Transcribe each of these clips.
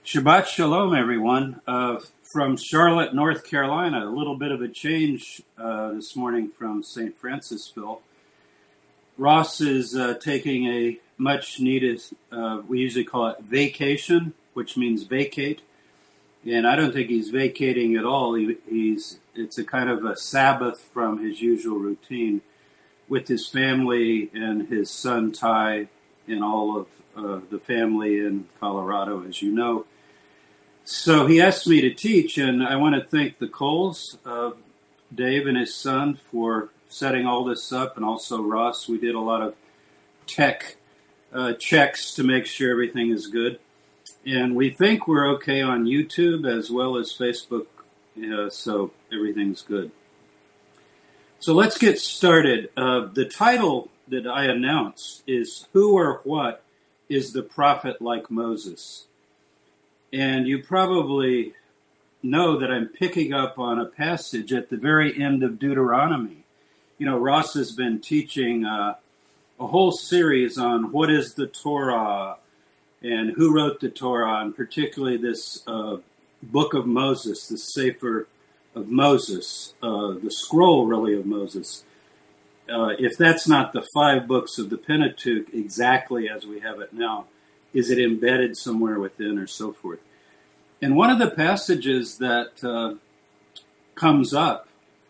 Shabbat Shalom, everyone. From Charlotte, North Carolina, a little bit of a change this morning from St. Francisville. Ross is taking a much needed, we usually call it vacation, which means vacate. And I don't think he's vacating at all. It's a kind of a Sabbath from his usual routine with his family and his son Ty and all of the family in Colorado, as you know. So he asked me to teach, and I want to thank the Coles, Dave and his son, for setting all this up, and also Ross. We did a lot of tech checks to make sure everything is good. And we think we're okay on YouTube as well as Facebook, so everything's good. So let's get started. The title that I announced is Who or What is the Prophet Like Moses? And you probably know that I'm picking up on a passage at the very end of Deuteronomy. You know, Ross has been teaching a whole series on what is the Torah and who wrote the Torah, and particularly this book of Moses, the Sefer of Moses, the scroll, really, of Moses. If that's not the 5 books of the Pentateuch exactly as we have it now, is it embedded somewhere within or so forth? And one of the passages that comes up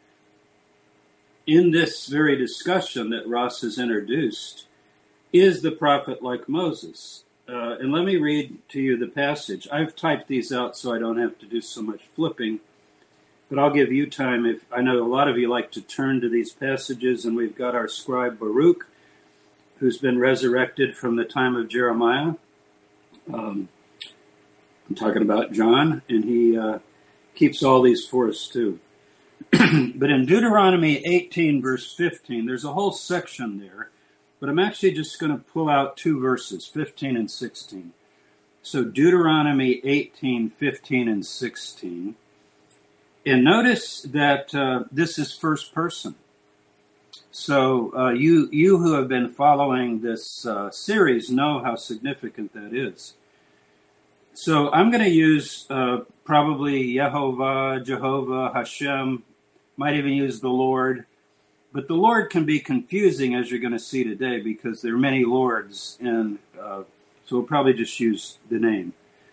in this very discussion that Ross has introduced is the prophet like Moses. And let me read to you the passage. I've typed these out so I don't have to do so much flipping, but I'll give you time. If I know a lot of you like to turn to these passages, and we've got our scribe Baruch, who's been resurrected from the time of Jeremiah. I'm talking about John, and he keeps all these for us too. But in Deuteronomy 18, verse 15, there's a whole section there, but I'm actually just going to pull out 2 verses, 15 and 16. So Deuteronomy 18, 15 and 16. And notice that this is first person. So you who have been following this series know how significant that is. So I'm going to use probably Jehovah, Hashem, might even use the Lord. But the Lord can be confusing, as you're going to see today, because there are many lords, and so we'll probably just use the name.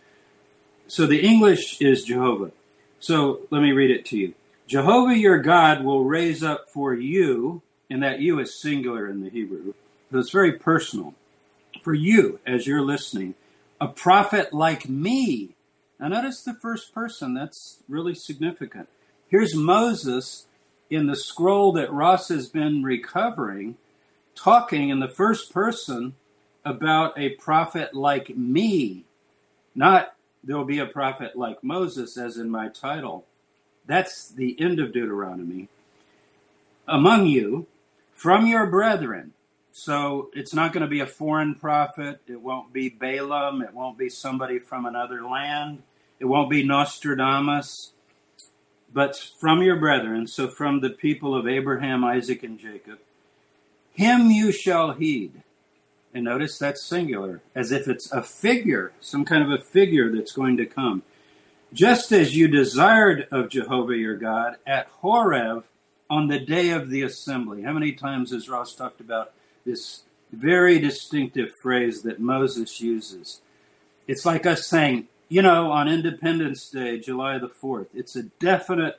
So the English is Jehovah. So let me read it to you. Jehovah your God will raise up for you, and that you is singular in the Hebrew, so it's very personal. For you, as you're listening, a prophet like me. Now notice the first person, that's really significant. Here's Moses in the scroll that Ross has been recovering, talking in the first person about a prophet like me. Not there'll be a prophet like Moses, as in my title. That's the end of Deuteronomy. Among you, from your brethren. So it's not going to be a foreign prophet. It won't be Balaam. It won't be somebody from another land. It won't be Nostradamus. But from your brethren, so from the people of Abraham, Isaac, and Jacob, him you shall heed. And notice that's singular, as if it's a figure, some kind of a figure that's going to come. Just as you desired of Jehovah your God at Horeb on the day of the assembly. How many times has Ross talked about this very distinctive phrase that Moses uses? It's like us saying, you know, on Independence Day, July the 4th, it's a definite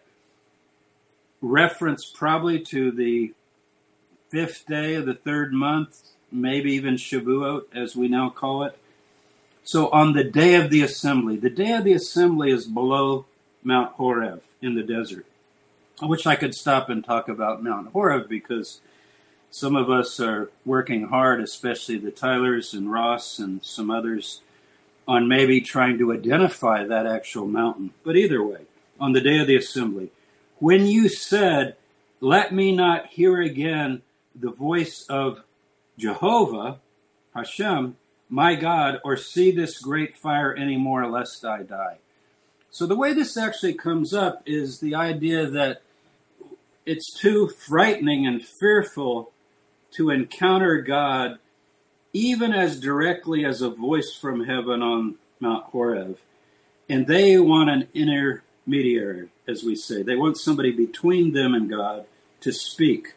reference probably to the 5th day of the 3rd month, maybe even Shavuot, as we now call it. So on the day of the assembly is below Mount Horeb in the desert. I wish I could stop and talk about Mount Horeb, because some of us are working hard, especially the Tylers and Ross and some others, on maybe trying to identify that actual mountain. But either way, on the day of the assembly, when you said, let me not hear again the voice of Jehovah, Hashem, my God, or see this great fire anymore, lest I die. So the way this actually comes up is the idea that it's too frightening and fearful to encounter God even as directly as a voice from heaven on Mount Horeb. And they want an intermediary, as we say. They want somebody between them and God to speak.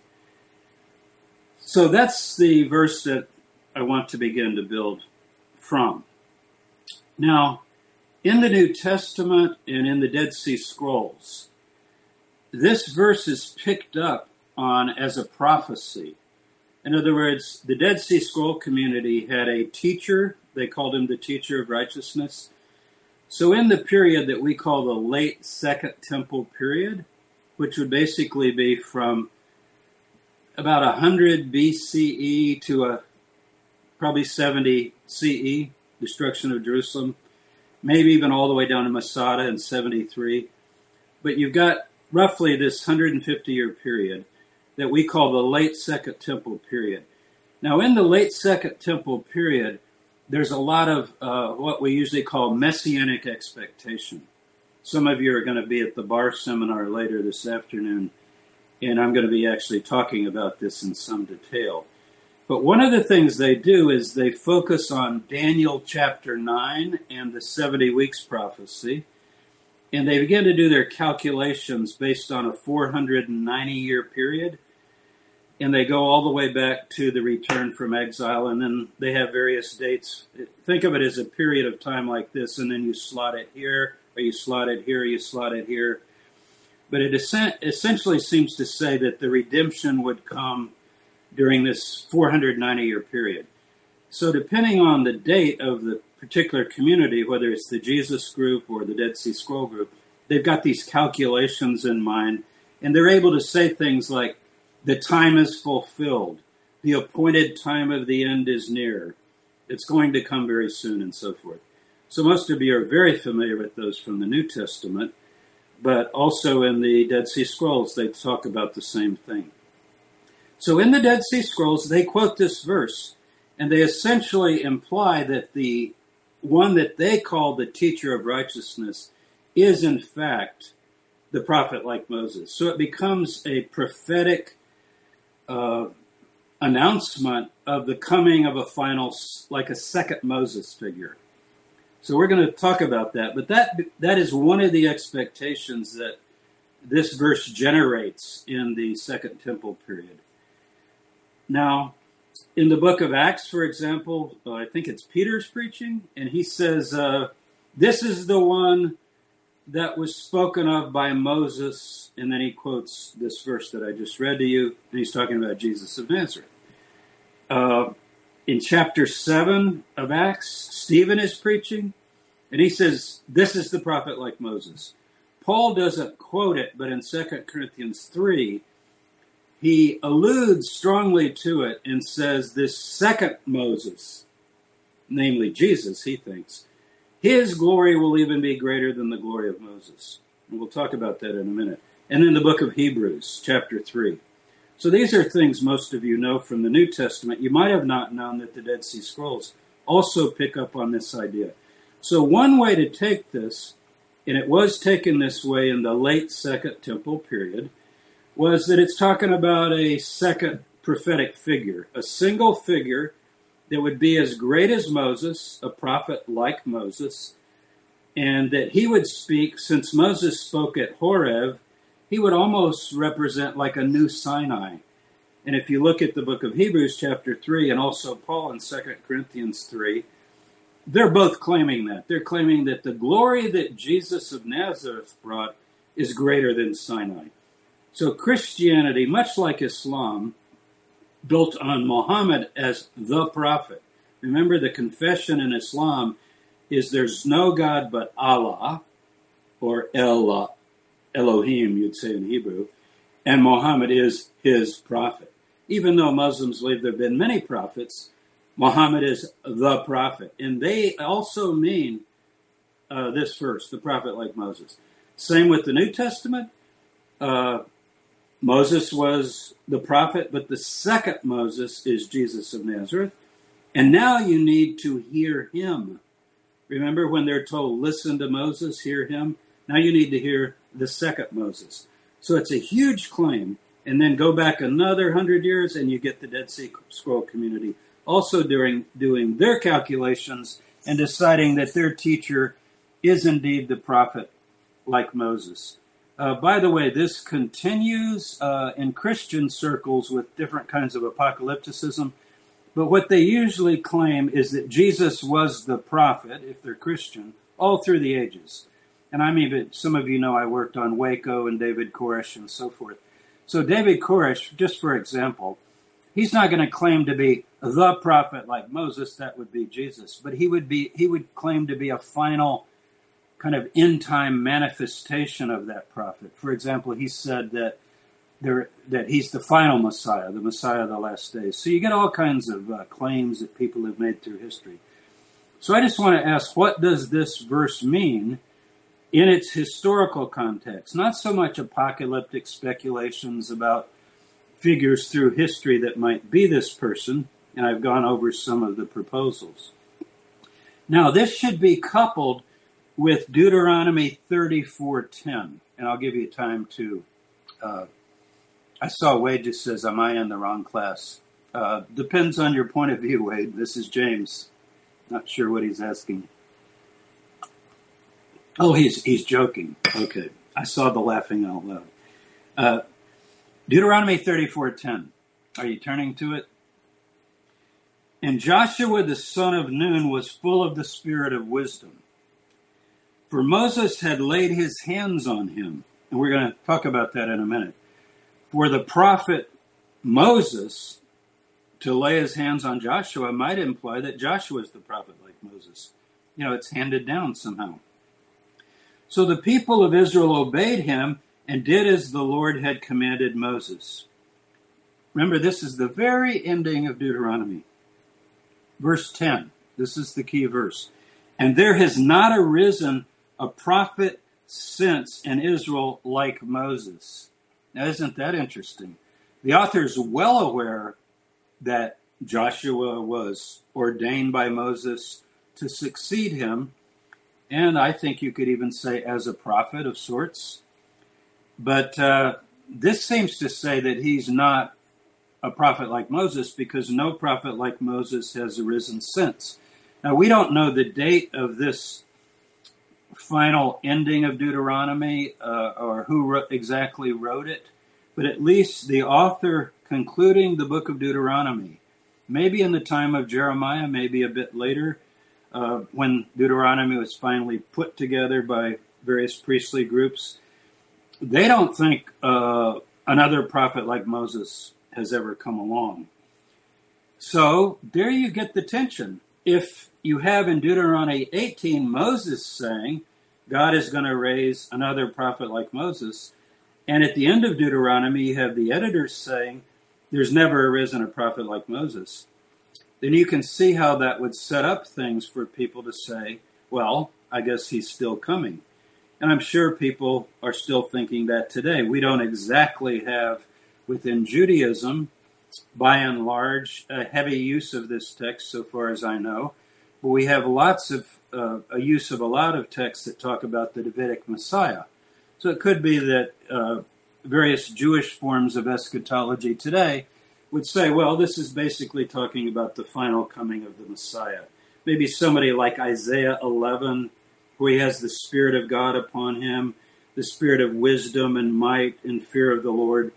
So that's the verse that I want to begin to build from. Now, in the New Testament and in the Dead Sea Scrolls, this verse is picked up on as a prophecy. In other words, the Dead Sea Scroll community had a teacher. They called him the teacher of righteousness. So in the period that we call the late Second Temple period, which would basically be from about 100 BCE to probably 70 CE, destruction of Jerusalem, maybe even all the way down to Masada in 73. But you've got roughly this 150-year period that we call the late Second Temple period. Now, in the late Second Temple period, there's a lot of what we usually call messianic expectation. Some of you are going to be at the bar seminar later this afternoon, and I'm going to be actually talking about this in some detail. But one of the things they do is they focus on Daniel chapter 9 and the 70 weeks prophecy, and they begin to do their calculations based on a 490-year period, and they go all the way back to the return from exile, and then they have various dates. Think of it as a period of time like this, and then you slot it here, or you slot it here, or you slot it here. But it essentially seems to say that the redemption would come during this 490-year period. So depending on the date of the particular community, whether it's the Jesus group or the Dead Sea Scroll group, they've got these calculations in mind, and they're able to say things like, the time is fulfilled, the appointed time of the end is near, it's going to come very soon, and so forth. So most of you are very familiar with those from the New Testament, but also in the Dead Sea Scrolls, they talk about the same thing. So in the Dead Sea Scrolls, they quote this verse, and they essentially imply that the one that they call the teacher of righteousness is, in fact, the prophet like Moses. So it becomes a prophetic announcement of the coming of a final, like a second Moses figure. So we're going to talk about that. But that is one of the expectations that this verse generates in the Second Temple period. Now, in the book of Acts, for example, I think it's Peter's preaching, and he says, this is the one that was spoken of by Moses, and then he quotes this verse that I just read to you, and he's talking about Jesus of Nazareth. In chapter 7 of Acts, Stephen is preaching, and he says, this is the prophet like Moses. Paul doesn't quote it, but in 2 Corinthians 3, he alludes strongly to it and says this second Moses, namely Jesus, he thinks, his glory will even be greater than the glory of Moses. And we'll talk about that in a minute. And in the book of Hebrews, chapter 3. So these are things most of you know from the New Testament. You might have not known that the Dead Sea Scrolls also pick up on this idea. So one way to take this, and it was taken this way in the late Second Temple period, was that it's talking about a second prophetic figure, a single figure that would be as great as Moses, a prophet like Moses, and that he would speak, since Moses spoke at Horeb, he would almost represent like a new Sinai. And if you look at the book of Hebrews chapter 3 and also Paul in 2 Corinthians 3, they're both claiming that. They're claiming that the glory that Jesus of Nazareth brought is greater than Sinai. So Christianity, much like Islam, built on Muhammad as the prophet. Remember, the confession in Islam is there's no God but Allah, or Elohim, you'd say in Hebrew, and Muhammad is his prophet. Even though Muslims believe there have been many prophets, Muhammad is the prophet. And they also mean this verse, the prophet like Moses. Same with the New Testament. Moses was the prophet, but the second Moses is Jesus of Nazareth. And now you need to hear him. Remember when they're told, listen to Moses, hear him? Now you need to hear the second Moses. So it's a huge claim. And then go back another 100 years and you get the Dead Sea Scroll community also doing their calculations and deciding that their teacher is indeed the prophet like Moses. By the way, this continues in Christian circles with different kinds of apocalypticism. But what they usually claim is that Jesus was the prophet, if they're Christian, all through the ages. And some of you know I worked on Waco and David Koresh and so forth. So David Koresh, just for example, he's not going to claim to be the prophet like Moses. That would be Jesus. But he would claim to be a final kind of end-time manifestation of that prophet. For example, he said that he's the final Messiah, the Messiah of the last days. So you get all kinds of claims that people have made through history. So I just want to ask, what does this verse mean in its historical context? Not so much apocalyptic speculations about figures through history that might be this person, and I've gone over some of the proposals. Now, this should be coupled with Deuteronomy 34:10, and I'll give you time to... I saw Wade just says, am I in the wrong class? Depends on your point of view, Wade. This is James. Not sure what he's asking. Oh, he's joking. Okay. I saw the laughing out loud. Deuteronomy 34:10. Are you turning to it? And Joshua the son of Nun was full of the spirit of wisdom, for Moses had laid his hands on him. And we're going to talk about that in a minute. For the prophet Moses to lay his hands on Joshua might imply that Joshua is the prophet like Moses. It's handed down somehow. So the people of Israel obeyed him and did as the Lord had commanded Moses. Remember, this is the very ending of Deuteronomy. Verse 10, this is the key verse. And there has not arisen a prophet since in Israel like Moses. Now, isn't that interesting? The author is well aware that Joshua was ordained by Moses to succeed him, and I think you could even say as a prophet of sorts. But this seems to say that he's not a prophet like Moses, because no prophet like Moses has arisen since. Now, we don't know the date of this final ending of Deuteronomy or who exactly wrote it, but at least the author concluding the book of Deuteronomy, maybe in the time of Jeremiah, maybe a bit later, when Deuteronomy was finally put together by various priestly groups, they don't think another prophet like Moses has ever come along. So there you get the tension. If you have in Deuteronomy 18 Moses saying God is going to raise another prophet like Moses, and at the end of Deuteronomy you have the editors saying there's never arisen a prophet like Moses, then you can see how that would set up things for people to say, well, I guess he's still coming. And I'm sure people are still thinking that today. We don't exactly have within Judaism, by and large, a heavy use of this text, so far as I know. But we have lots of a use of a lot of texts that talk about the Davidic Messiah. So it could be that various Jewish forms of eschatology today would say, well, this is basically talking about the final coming of the Messiah. Maybe somebody like Isaiah 11, where he has the Spirit of God upon him, the spirit of wisdom and might and fear of the Lord.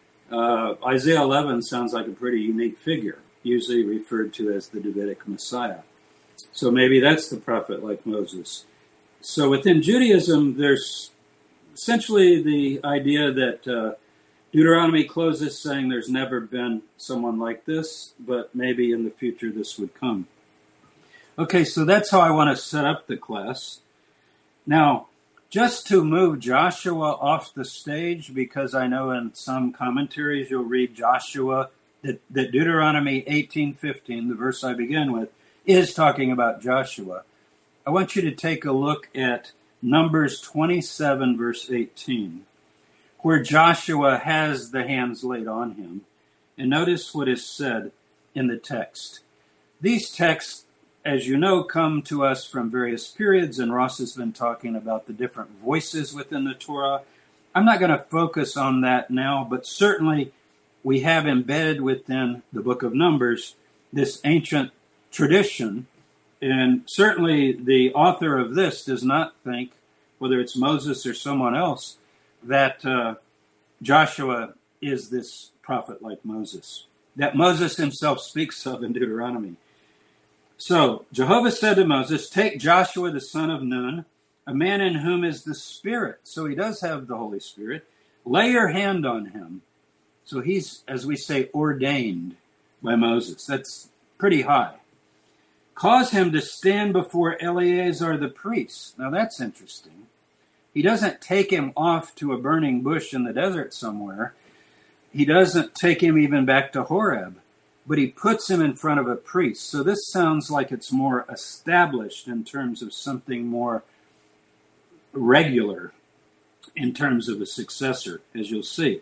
Isaiah 11 sounds like a pretty unique figure, usually referred to as the Davidic Messiah. So maybe that's the prophet like Moses. So within Judaism, there's essentially the idea that Deuteronomy closes saying there's never been someone like this, but maybe in the future this would come. Okay, so that's how I want to set up the class. Now, just to move Joshua off the stage, because I know in some commentaries you'll read Joshua, that Deuteronomy 18:15, the verse I begin with, is talking about Joshua. I want you to take a look at Numbers 27, verse 18, where Joshua has the hands laid on him. And notice what is said in the text. These texts, as you know, come to us from various periods, and Ross has been talking about the different voices within the Torah. I'm not going to focus on that now, but certainly we have embedded within the book of Numbers this ancient tradition And certainly the author of this does not think, whether it's Moses or someone else, that Joshua is this prophet like Moses, that Moses himself speaks of in Deuteronomy. So Jehovah said to Moses, take Joshua the son of Nun, a man in whom is the Spirit. So he does have the Holy Spirit. Lay your hand on him. So he's, as we say, ordained by Moses. That's pretty high. Cause him to stand before Eleazar the priest. Now that's interesting. He doesn't take him off to a burning bush in the desert somewhere. He doesn't take him even back to Horeb, but he puts him in front of a priest. So this sounds like it's more established in terms of something more regular in terms of a successor, as you'll see.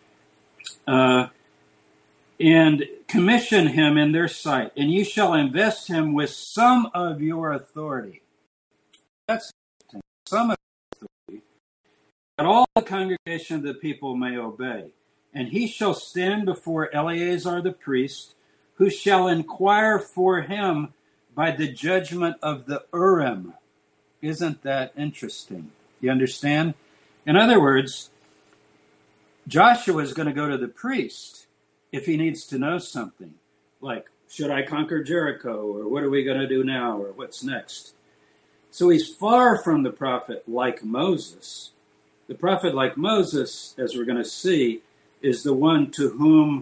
And commission him in their sight, and you shall invest him with some of your authority. That's some of your authority, that all the congregation of the people may obey. And he shall stand before Eleazar the priest, who shall inquire for him by the judgment of the Urim. Isn't that interesting? You understand? In other words, Joshua is going to go to the priest if he needs to know something, like, should I conquer Jericho, or what are we going to do now, or what's next? So he's far from the prophet like Moses. The prophet like Moses, as we're going to see, is the one to whom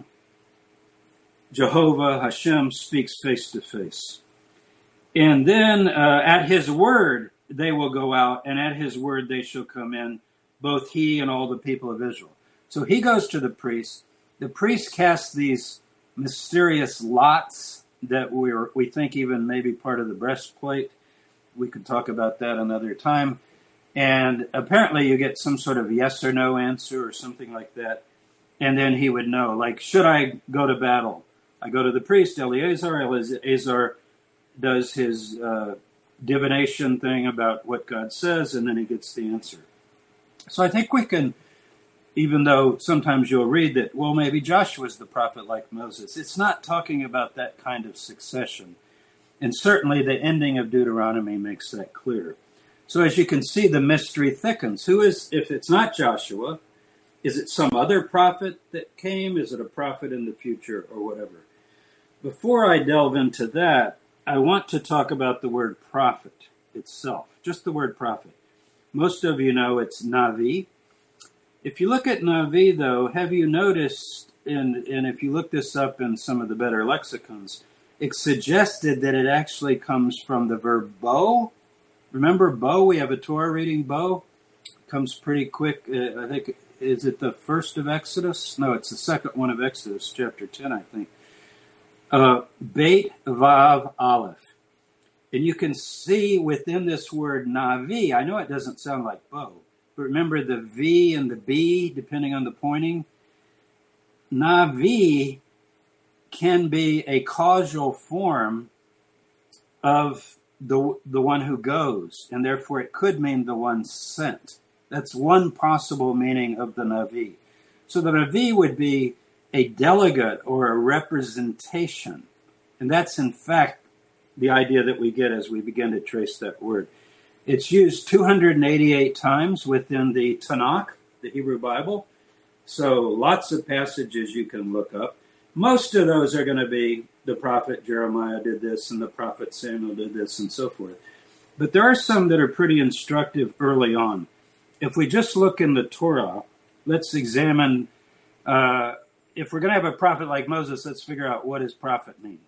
Jehovah Hashem speaks face to face. And then at his word they will go out, and at his word they shall come in, both he and all the people of Israel. So he goes to the priest. The priest casts these mysterious lots that we think even maybe part of the breastplate. We could talk about that another time. And apparently you get some sort of yes or no answer or something like that. And then he would know, like, should I go to battle? I go to the priest, Eleazar. Eleazar does his divination thing about what God says, and then he gets the answer. So I think we can, even though sometimes you'll read that, well, maybe Joshua's the prophet like Moses. It's not talking about that kind of succession. And certainly the ending of Deuteronomy makes that clear. So as you can see, the mystery thickens. Who is, if it's not Joshua, is it some other prophet that came? Is it a prophet in the future or whatever? Before I delve into that, I want to talk about the word prophet itself, just the word prophet. Most of you know it's Navi. If you look at Navi, though, have you noticed, and if you look this up in some of the better lexicons, it's suggested that it actually comes from the verb bo. Remember bo? We have a Torah reading bo. It comes pretty quick. I think, is it the first of Exodus? No, it's the second one of Exodus, chapter 10, I think. Beit Vav Aleph. And you can see within this word Navi, I know it doesn't sound like bo, but remember the V and the B, depending on the pointing. Navi can be a causal form of the one who goes, and therefore it could mean the one sent. That's one possible meaning of the Navi. So the Navi would be a delegate or a representation. And that's in fact the idea that we get as we begin to trace that word. It's used 288 times within the Tanakh, the Hebrew Bible. So lots of passages you can look up. Most of those are going to be the prophet Jeremiah did this and the prophet Samuel did this and so forth. But there are some that are pretty instructive early on. If we just look in the Torah, let's examine, if we're going to have a prophet like Moses, let's figure out what does prophet mean.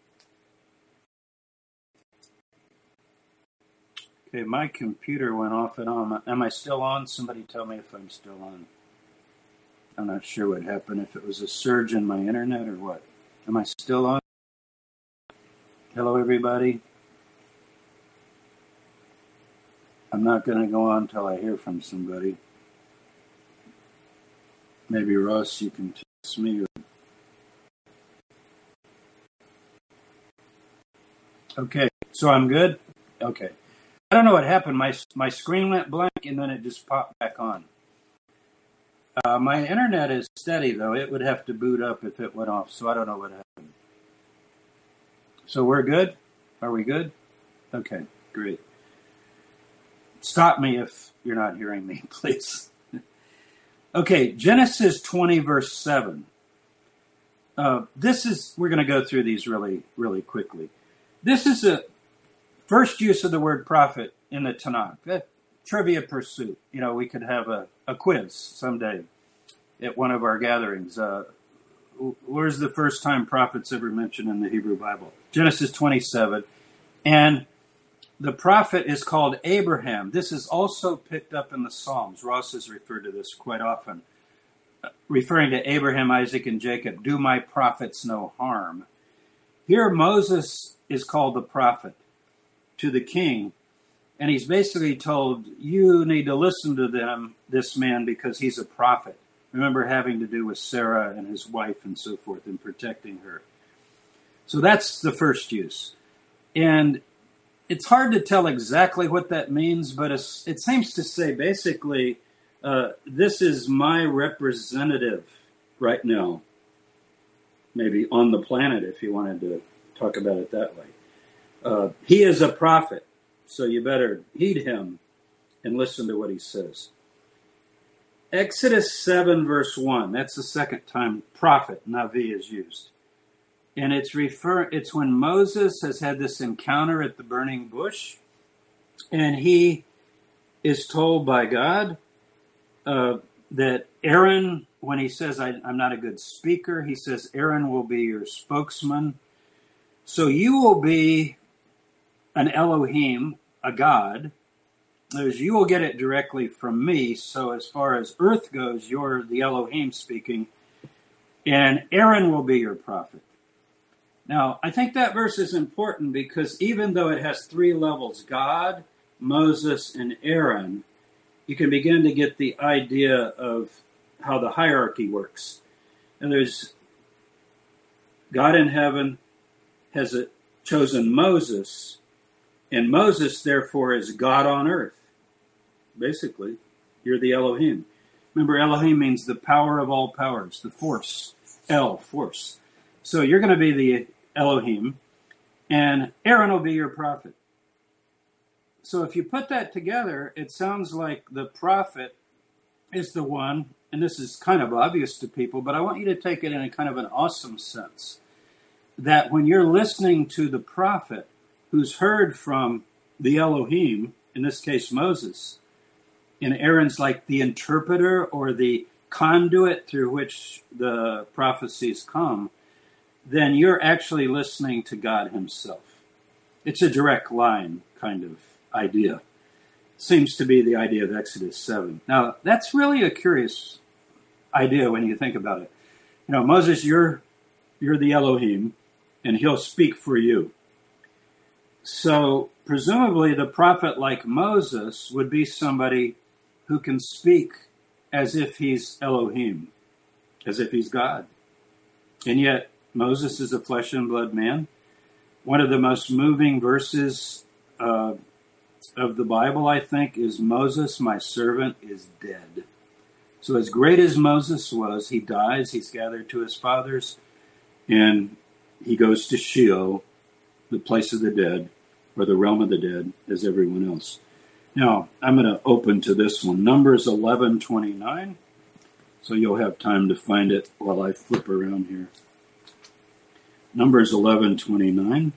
Okay, my computer went off and on. Am I still on? Somebody tell me if I'm still on. I'm not sure what happened, if it was a surge in my internet or what. Am I still on? Hello, everybody. I'm not going to go on until I hear from somebody. Maybe Ross, you can text me. Okay, so I'm good? Okay. I don't know what happened. My screen went blank and then it just popped back on. My internet is steady, though. It would have to boot up if it went off, so I don't know what happened. So we're good? Are we good? Okay, great. Stop me if you're not hearing me, please. Okay, Genesis 20, verse 7. We're going to go through these really, really quickly. This is the first use of the word prophet in the Tanakh. Trivia pursuit. We could have a quiz someday at one of our gatherings. Where's the first time prophet's ever mentioned in the Hebrew Bible? Genesis 27. And the prophet is called Abraham. This is also picked up in the Psalms. Ross has referred to this quite often. Referring to Abraham, Isaac, and Jacob, do my prophets no harm. Here Moses is called the prophet to the king, and he's basically told, you need to listen to this man, because he's a prophet. Remember, having to do with Sarah and his wife and so forth, and protecting her. So that's the first use. And it's hard to tell exactly what that means, but it seems to say basically, this is my representative right now, maybe on the planet, if you wanted to talk about it that way. He is a prophet, so you better heed him and listen to what he says. Exodus 7, verse 1, that's the second time prophet, Navi, is used. And it's when Moses has had this encounter at the burning bush, and he is told by God that Aaron, when he says, I'm not a good speaker, he says, Aaron will be your spokesman. So you will be an Elohim, a God. You will get it directly from me. So as far as earth goes, you're the Elohim speaking, and Aaron will be your prophet. Now, I think that verse is important because even though it has three levels, God, Moses, and Aaron, you can begin to get the idea of how the hierarchy works. And there's God in heaven has chosen Moses, and Moses, therefore, is God on earth. Basically, you're the Elohim. Remember, Elohim means the power of all powers, the force, force. So you're going to be the Elohim, and Aaron will be your prophet. So if you put that together, it sounds like the prophet is the one, and this is kind of obvious to people, but I want you to take it in a kind of an awesome sense, that when you're listening to the prophet who's heard from the Elohim, in this case Moses, and Aaron's like the interpreter or the conduit through which the prophecies come, then you're actually listening to God himself. It's a direct line kind of idea. Seems to be the idea of Exodus 7. Now, that's really a curious idea when you think about it. Moses, you're the Elohim, and he'll speak for you. So, presumably, the prophet like Moses would be somebody who can speak as if he's Elohim, as if he's God. And yet, Moses is a flesh and blood man. One of the most moving verses of the Bible, I think, is Moses, my servant, is dead. So as great as Moses was, he dies, he's gathered to his fathers, and he goes to Sheol, the place of the dead, or the realm of the dead, as everyone else. Now, I'm going to open to this one, Numbers 11:29, so you'll have time to find it while I flip around here. Numbers 11:29.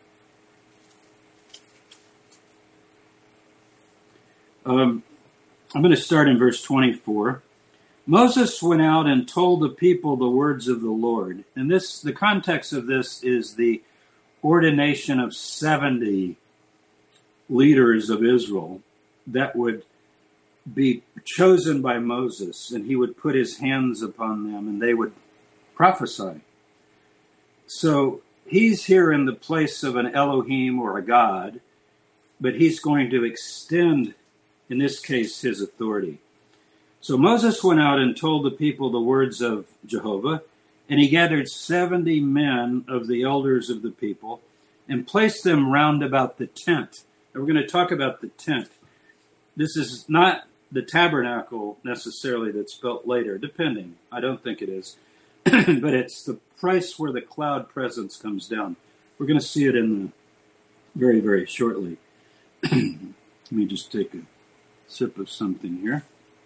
I'm going to start in verse 24. Moses went out and told the people the words of the Lord. And the context of this is the ordination of 70 leaders of Israel that would be chosen by Moses, and he would put his hands upon them and they would prophesy. So he's here in the place of an Elohim or a God, but he's going to extend, in this case, his authority. So Moses went out and told the people the words of Jehovah, and he gathered 70 men of the elders of the people and placed them round about the tent. Now we're going to talk about the tent. This is not the tabernacle necessarily that's built later, depending. I don't think it is. But it's the place where the cloud presence comes down. We're going to see it in very, very shortly. Let me just take a sip of something here.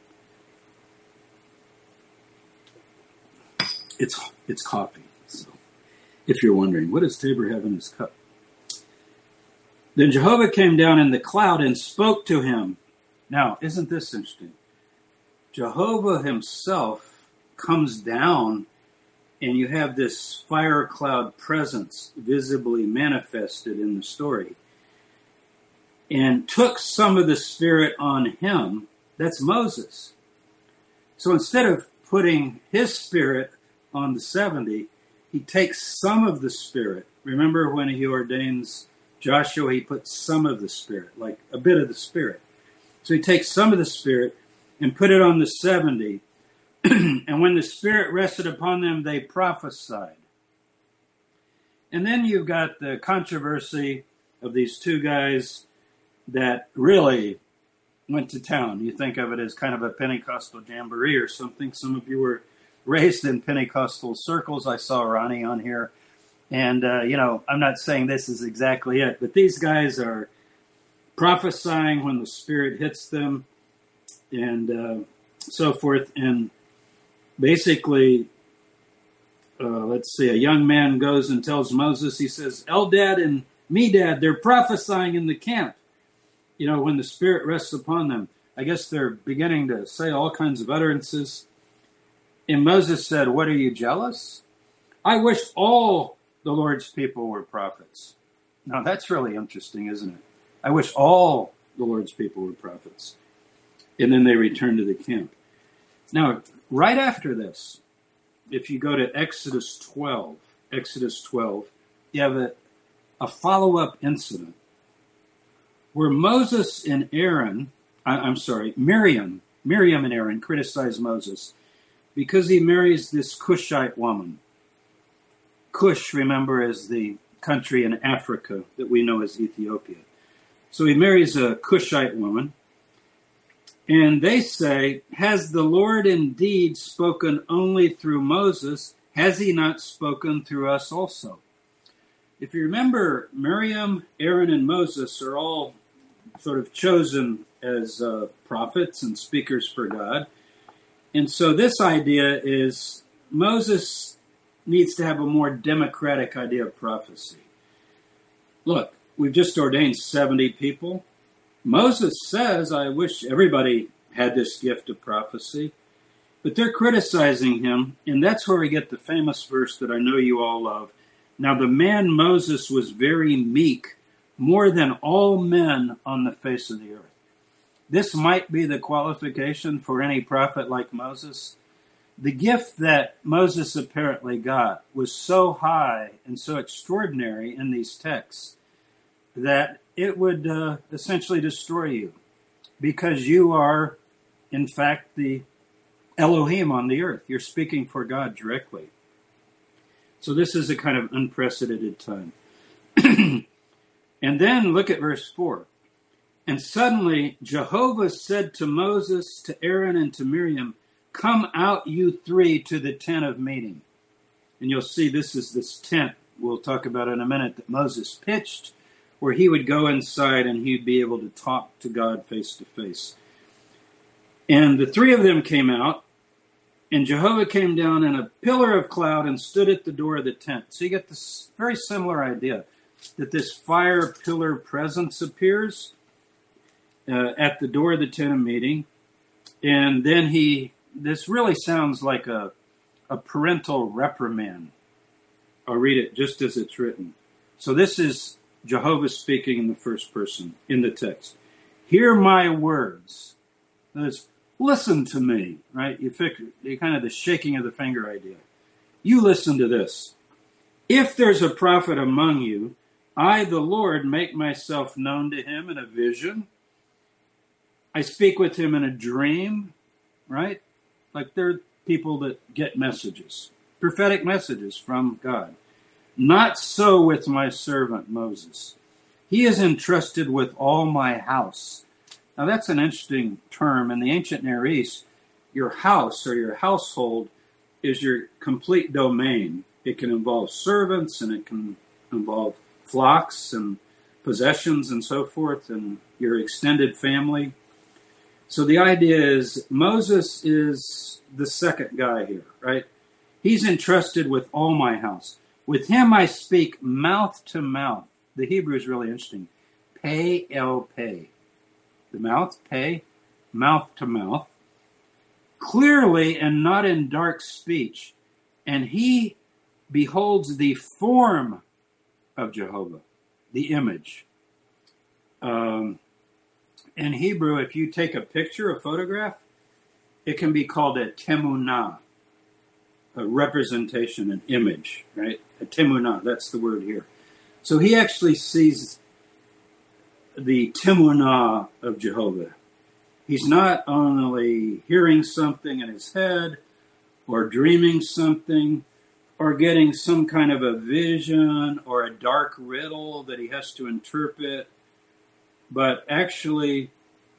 It's coffee. So, if you're wondering, what does Tabor have in his cup? Then Jehovah came down in the cloud and spoke to him. Now, isn't this interesting? Jehovah himself comes down, and you have this fire cloud presence visibly manifested in the story, and took some of the Spirit on him. That's Moses. So instead of putting his Spirit on the 70, he takes some of the Spirit. Remember when he ordains Joshua, he puts some of the Spirit, like a bit of the Spirit. So he takes some of the Spirit and put it on the 70. And when the Spirit rested upon them, they prophesied. And then you've got the controversy of these two guys that really went to town. You think of it as kind of a Pentecostal jamboree or something. Some of you were raised in Pentecostal circles. I saw Ronnie on here. And, I'm not saying this is exactly it, but these guys are prophesying when the Spirit hits them and so forth. And basically, let's see, a young man goes and tells Moses, he says, Eldad and Medad, they're prophesying in the camp. When the Spirit rests upon them. I guess they're beginning to say all kinds of utterances. And Moses said, what, are you jealous? I wish all the Lord's people were prophets. Now that's really interesting, isn't it? I wish all the Lord's people were prophets. And then they returned to the camp. Now, right after this, if you go to Exodus 12, you have a follow-up incident where Moses and Miriam and Aaron criticize Moses because he marries this Cushite woman. Cush, remember, is the country in Africa that we know as Ethiopia. So he marries a Cushite woman. And they say, has the Lord indeed spoken only through Moses? Has he not spoken through us also? If you remember, Miriam, Aaron, and Moses are all sort of chosen as prophets and speakers for God. And so this idea is Moses needs to have a more democratic idea of prophecy. Look, we've just ordained 70 people. Moses says, I wish everybody had this gift of prophecy. But they're criticizing him, and that's where we get the famous verse that I know you all love. Now the man Moses was very meek, more than all men on the face of the earth. This might be the qualification for any prophet like Moses. The gift that Moses apparently got was so high and so extraordinary in these texts that it would essentially destroy you, because you are, in fact, the Elohim on the earth. You're speaking for God directly. So this is a kind of unprecedented time. And then look at verse 4. And suddenly Jehovah said to Moses, to Aaron, and to Miriam, come out, you three, to the tent of meeting. And you'll see this is this tent we'll talk about in a minute that Moses pitched, where he would go inside and he'd be able to talk to God face to face. And the three of them came out, and Jehovah came down in a pillar of cloud and stood at the door of the tent. So you get this very similar idea, that this fire pillar presence appears at the door of the tent of meeting. And then this really sounds like a parental reprimand. I'll read it just as it's written. So this is Jehovah speaking in the first person in the text. Hear my words. Listen to me, right? You kind of the shaking of the finger idea. You listen to this. If there's a prophet among you, I, the Lord, make myself known to him in a vision. I speak with him in a dream, right? Like there are people that get messages, prophetic messages from God. Not so with my servant Moses. He is entrusted with all my house. Now that's an interesting term. In the ancient Near East, your house or your household is your complete domain. It can involve servants and it can involve flocks and possessions and so forth, and your extended family. So the idea is Moses is the second guy here, right? He's entrusted with all my house. With him I speak mouth to mouth. The Hebrew is really interesting. Pei el pei. The mouth, pei, mouth to mouth. Clearly and not in dark speech. And he beholds the form of Jehovah, the image. In Hebrew, if you take a picture, a photograph, it can be called a temunah, a representation, an image, right? A temunah, that's the word here. So he actually sees the temunah of Jehovah. He's not only hearing something in his head or dreaming something or getting some kind of a vision or a dark riddle that he has to interpret, but actually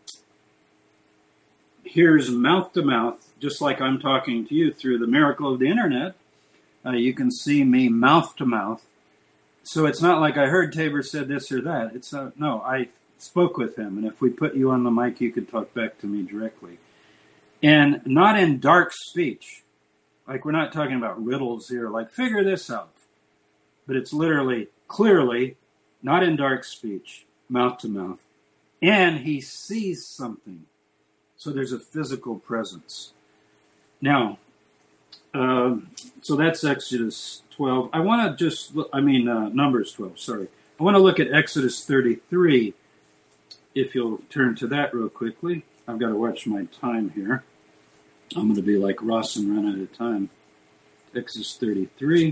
hears mouth to mouth, just like I'm talking to you through the miracle of the internet. You can see me mouth to mouth. So it's not like I heard Tabor said this or that. It's no, I spoke with him, and if we put you on the mic, you could talk back to me directly. And not in dark speech. Like, we're not talking about riddles here, like, figure this out. But it's literally, clearly, not in dark speech, mouth to mouth. And he sees something. So there's a physical presence. Now, so that's Exodus 12. I want to just, Numbers 12, sorry. I want to look at Exodus 33, if you'll turn to that real quickly. I've got to watch my time here. I'm going to be like Ross and run out of time. Exodus 33,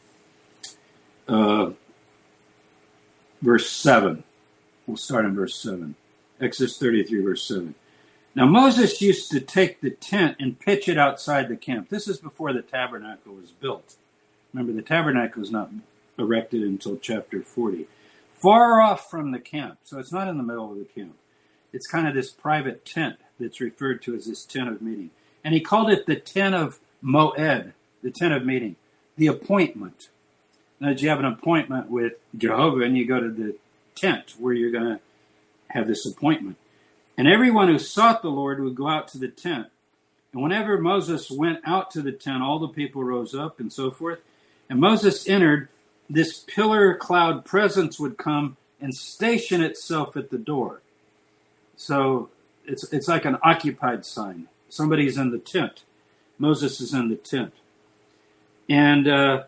verse 7. We'll start in verse 7. Exodus 33, verse 7. Now Moses used to take the tent and pitch it outside the camp. This is before the tabernacle was built. Remember, the tabernacle was not erected until chapter 40. Far off from the camp, so it's not in the middle of the camp. It's kind of this private tent that's referred to as this tent of meeting. And he called it the tent of Moed, the tent of meeting, the appointment. Now, you have an appointment with Jehovah, and you go to the tent where you're going to have this appointment. And everyone who sought the Lord would go out to the tent. And whenever Moses went out to the tent, all the people rose up and so forth. And Moses entered, this pillar cloud presence would come and station itself at the door. So it's like an occupied sign. Somebody's in the tent. Moses is in the tent. And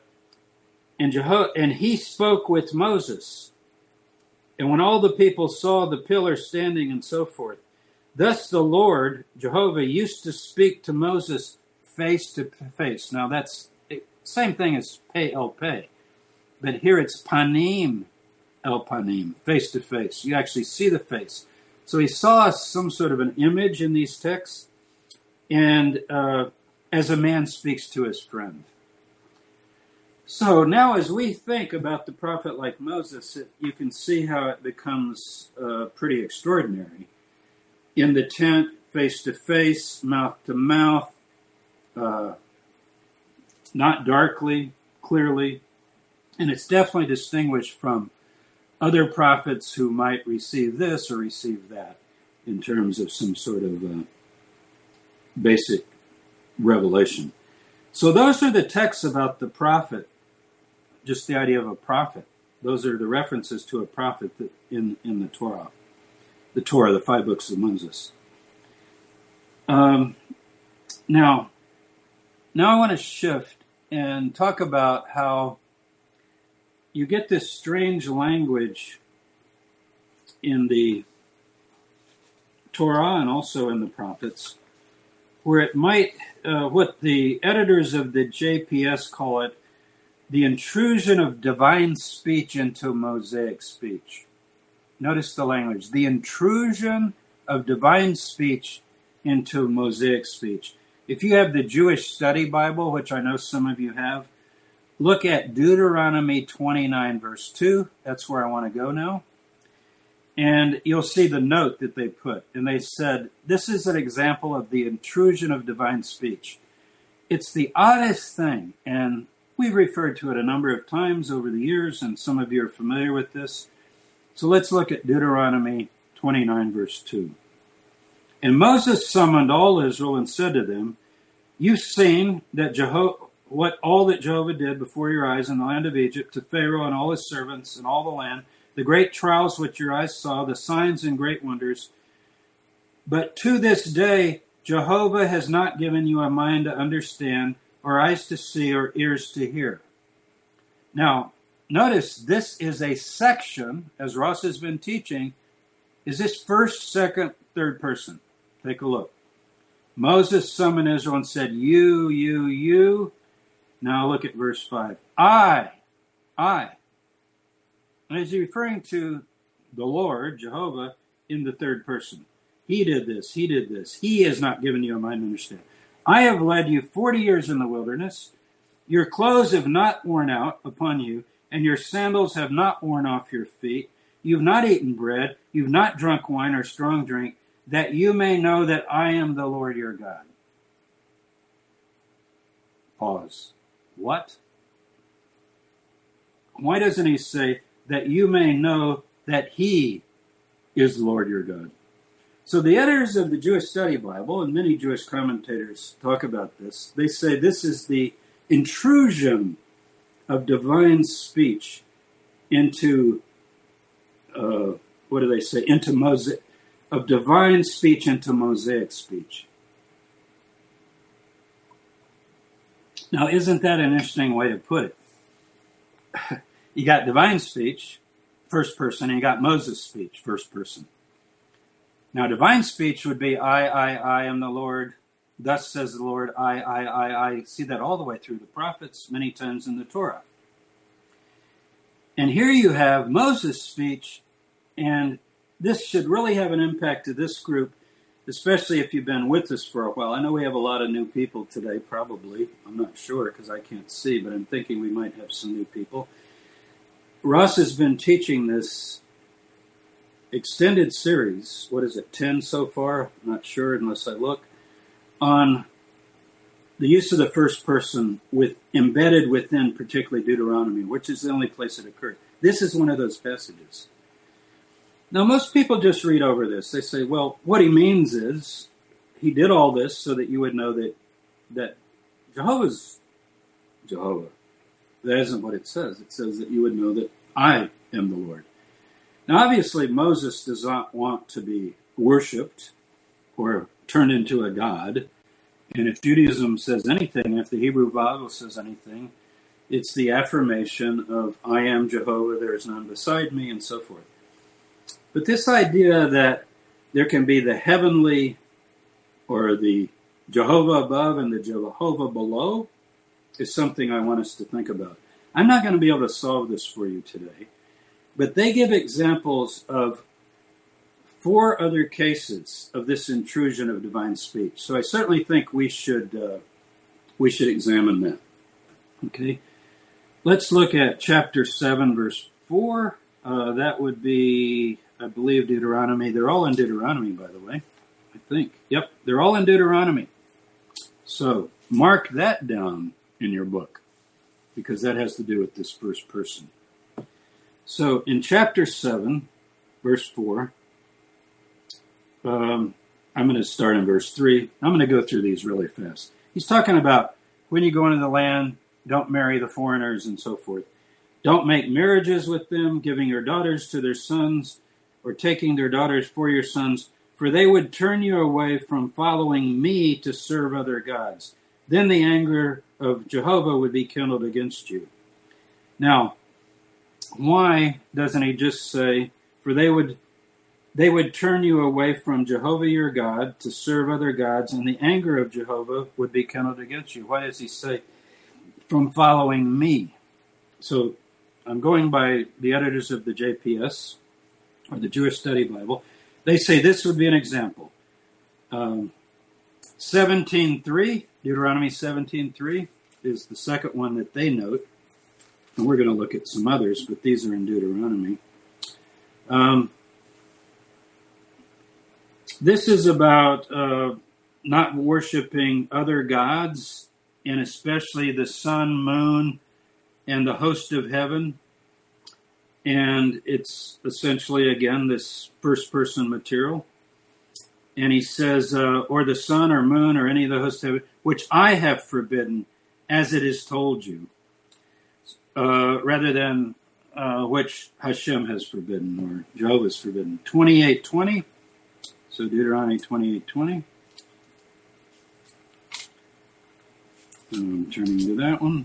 he spoke with Moses. And when all the people saw the pillar standing and so forth, thus the Lord, Jehovah, used to speak to Moses face to face. Now that's same thing as pei el pei. But here it's panim el panim, face to face. You actually see the face. So he saw some sort of an image in these texts, and as a man speaks to his friend. So now as we think about the prophet like Moses, you can see how it becomes pretty extraordinary. In the tent, face to face, mouth to mouth, not darkly, clearly. And it's definitely distinguished from other prophets who might receive this or receive that in terms of some sort of basic revelation. So those are the texts about the prophet, just the idea of a prophet. Those are the references to a prophet in the Torah. The Torah, the 5 books of Moses. Now I want to shift and talk about how you get this strange language in the Torah and also in the prophets, where it might, what the editors of the JPS call it, the intrusion of divine speech into Mosaic speech. Notice the language. The intrusion of divine speech into Mosaic speech. If you have the Jewish Study Bible, which I know some of you have, look at Deuteronomy 29, verse 2. That's where I want to go now. And you'll see the note that they put. And they said, this is an example of the intrusion of divine speech. It's the oddest thing, and we've referred to it a number of times over the years, and some of you are familiar with this. So let's look at Deuteronomy 29, verse 2. And Moses summoned all Israel and said to them, "You've seen that all that Jehovah did before your eyes in the land of Egypt to Pharaoh and all his servants and all the land, the great trials which your eyes saw, the signs and great wonders. But to this day Jehovah has not given you a mind to understand, or eyes to see, or ears to hear." Now, notice this is a section, as Ross has been teaching, is this first, second, third person? Take a look. Moses summoned Israel and said, you. Now look at verse 5. I. And he's referring to the Lord, Jehovah, in the third person. He did this. He has not given you a mind to understand. I have led you 40 years in the wilderness. Your clothes have not worn out upon you, and your sandals have not worn off your feet. You've not eaten bread. You've not drunk wine or strong drink, that you may know that I am the Lord your God. Pause. What? Why doesn't he say that you may know that he is the Lord your God? So the editors of the Jewish Study Bible, and many Jewish commentators talk about this, they say this is the intrusion of divine speech into, into Mosaic, of divine speech into Mosaic speech. Now, isn't that an interesting way to put it? You got divine speech, first person, and you got Moses' speech, first person. Now, divine speech would be, I am the Lord, thus says the Lord, I. See that all the way through the prophets, many times in the Torah. And here you have Moses' speech, and this should really have an impact to this group, especially if you've been with us for a while. I know we have a lot of new people today, probably. I'm not sure because I can't see, but I'm thinking we might have some new people. Ross has been teaching this extended series, 10 so far? I'm not sure unless I look, on the use of the first person embedded within particularly Deuteronomy, which is the only place it occurs. This is one of those passages. Now, most people just read over this. They say, well, what he means is he did all this so that you would know that Jehovah's Jehovah. That isn't what it says. It says that you would know that I am the Lord. Now, obviously, Moses does not want to be worshipped or turned into a god. And if Judaism says anything, if the Hebrew Bible says anything, it's the affirmation of I am Jehovah, there is none beside me, and so forth. But this idea that there can be the heavenly or the Jehovah above and the Jehovah below is something I want us to think about. I'm not going to be able to solve this for you today, but they give examples of 4 other cases of this intrusion of divine speech. So I certainly think we should examine that. Okay, let's look at chapter 7, verse 4. That would be, I believe, Deuteronomy. They're all in Deuteronomy, by the way. I think. Yep, they're all in Deuteronomy. So mark that down in your book, because that has to do with this first person. So in chapter 7, verse 4, I'm going to start in verse 3. I'm going to go through these really fast. He's talking about when you go into the land, don't marry the foreigners and so forth. Don't make marriages with them, giving your daughters to their sons, or taking their daughters for your sons, for they would turn you away from following me to serve other gods. Then the anger of Jehovah would be kindled against you. Now, why doesn't he just say, for they would turn you away from Jehovah your God to serve other gods, and the anger of Jehovah would be kindled against you? Why does he say, from following me? So I'm going by the editors of the JPS, or the Jewish Study Bible. They say this would be an example. 17:3, Deuteronomy 17:3 is the second one that they note. And we're going to look at some others, but these are in Deuteronomy. This is about not worshiping other gods, and especially the sun, moon, and the host of heaven. And it's essentially, again, this first-person material. And he says, or the sun or moon or any of the hosts of heaven, which I have forbidden, as it is told you, rather than which Hashem has forbidden, or Jehovah has forbidden. 28:20. So Deuteronomy 28:20. I'm turning to that one.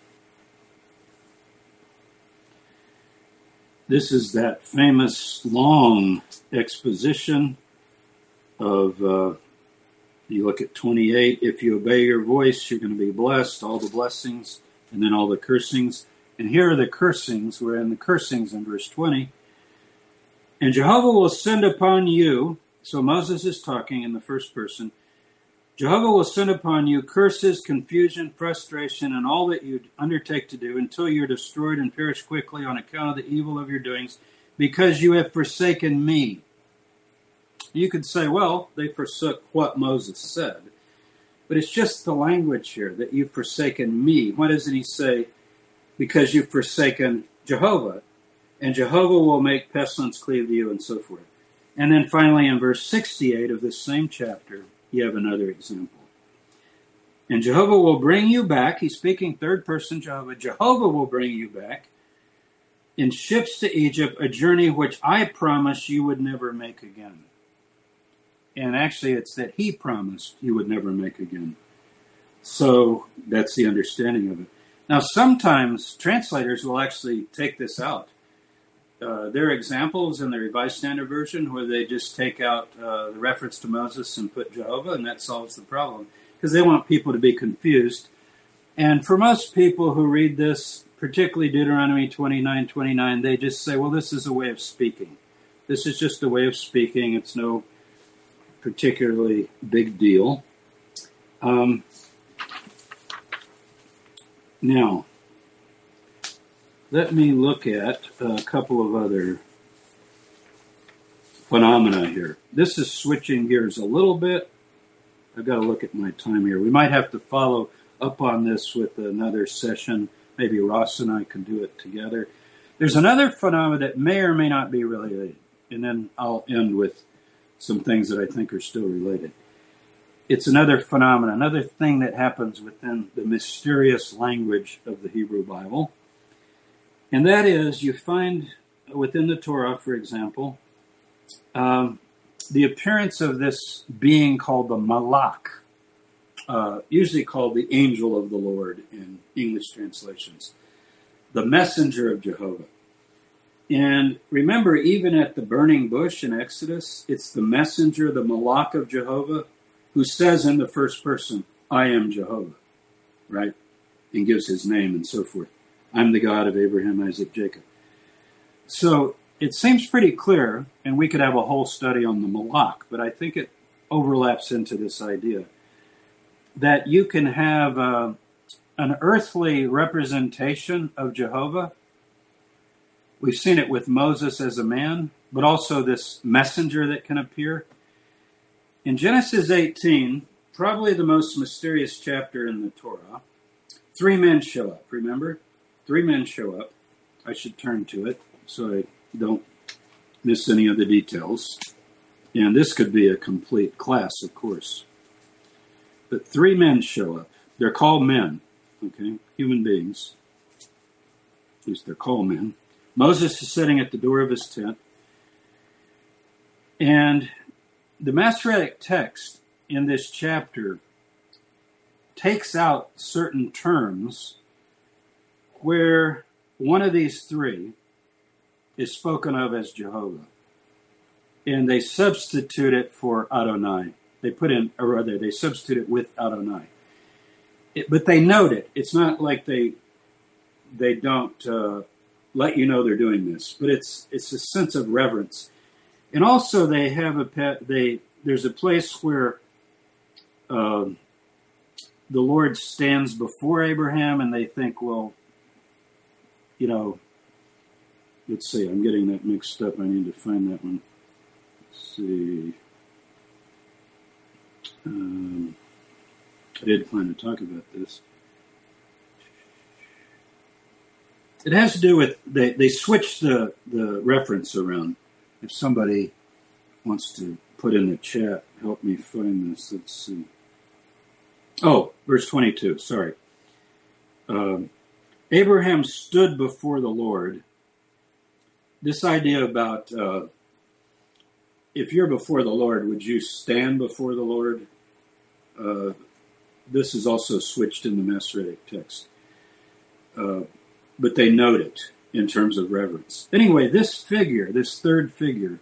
This is that famous long exposition of, you look at 28, if you obey your voice, you're going to be blessed, all the blessings, and then all the cursings. And here are the cursings. We're in the cursings in verse 20. And Jehovah will send upon you, so Moses is talking in the first person, Jehovah will send upon you curses, confusion, frustration, and all that you undertake to do until you're destroyed and perish quickly on account of the evil of your doings, because you have forsaken me. You could say, well, they forsook what Moses said. But it's just the language here, that you've forsaken me. Why doesn't he say, because you've forsaken Jehovah, and Jehovah will make pestilence cleave to you, and so forth. And then finally in verse 68 of this same chapter, you have another example. And Jehovah will bring you back. He's speaking third person Jehovah. Jehovah will bring you back in ships to Egypt, a journey which I promised you would never make again. And actually it's that he promised you would never make again. So that's the understanding of it. Now sometimes translators will actually take this out. There are examples in the Revised Standard Version where they just take out the reference to Moses and put Jehovah, and that solves the problem. Because they want people to be confused. And for most people who read this, particularly Deuteronomy 29:29, they just say, well, this is a way of speaking. This is just a way of speaking. It's no particularly big deal. Now, let me look at a couple of other phenomena here. This is switching gears a little bit. I've got to look at my time here. We might have to follow up on this with another session. Maybe Ross and I can do it together. There's another phenomenon that may or may not be related, and then I'll end with some things that I think are still related. It's another phenomenon, another thing that happens within the mysterious language of the Hebrew Bible. And that is, you find within the Torah, for example, the appearance of this being called the Malach, usually called the angel of the Lord in English translations, the messenger of Jehovah. And remember, even at the burning bush in Exodus, it's the messenger, the Malach of Jehovah, who says in the first person, I am Jehovah, right? And gives his name and so forth. I'm the God of Abraham, Isaac, Jacob. So it seems pretty clear, and we could have a whole study on the Malach, but I think it overlaps into this idea that you can have an earthly representation of Jehovah. We've seen it with Moses as a man, but also this messenger that can appear. In Genesis 18, probably the most mysterious chapter in the Torah, 3 men show up, remember? 3 men show up. I should turn to it so I don't miss any of the details. And this could be a complete class, of course. But 3 men show up. They're called men, okay? Human beings. At least they're called men. Moses is sitting at the door of his tent. And the Masoretic text in this chapter takes out certain terms where one of these 3 is spoken of as Jehovah. And they substitute it for Adonai. They substitute it with Adonai. But they note it. It's not like they don't let you know they're doing this. But it's a sense of reverence. And also they have there's a place where the Lord stands before Abraham, and they think, well, you know, let's see, I'm getting that mixed up. I need to find that one. Let's see. I did plan to talk about this. It has to do with, they switched the reference around. If somebody wants to put in the chat, help me find this. Let's see. Oh, verse 22, sorry. Abraham stood before the Lord. This idea about if you're before the Lord, would you stand before the Lord? This is also switched in the Masoretic text. But they note it in terms of reverence. Anyway, this figure, this third figure,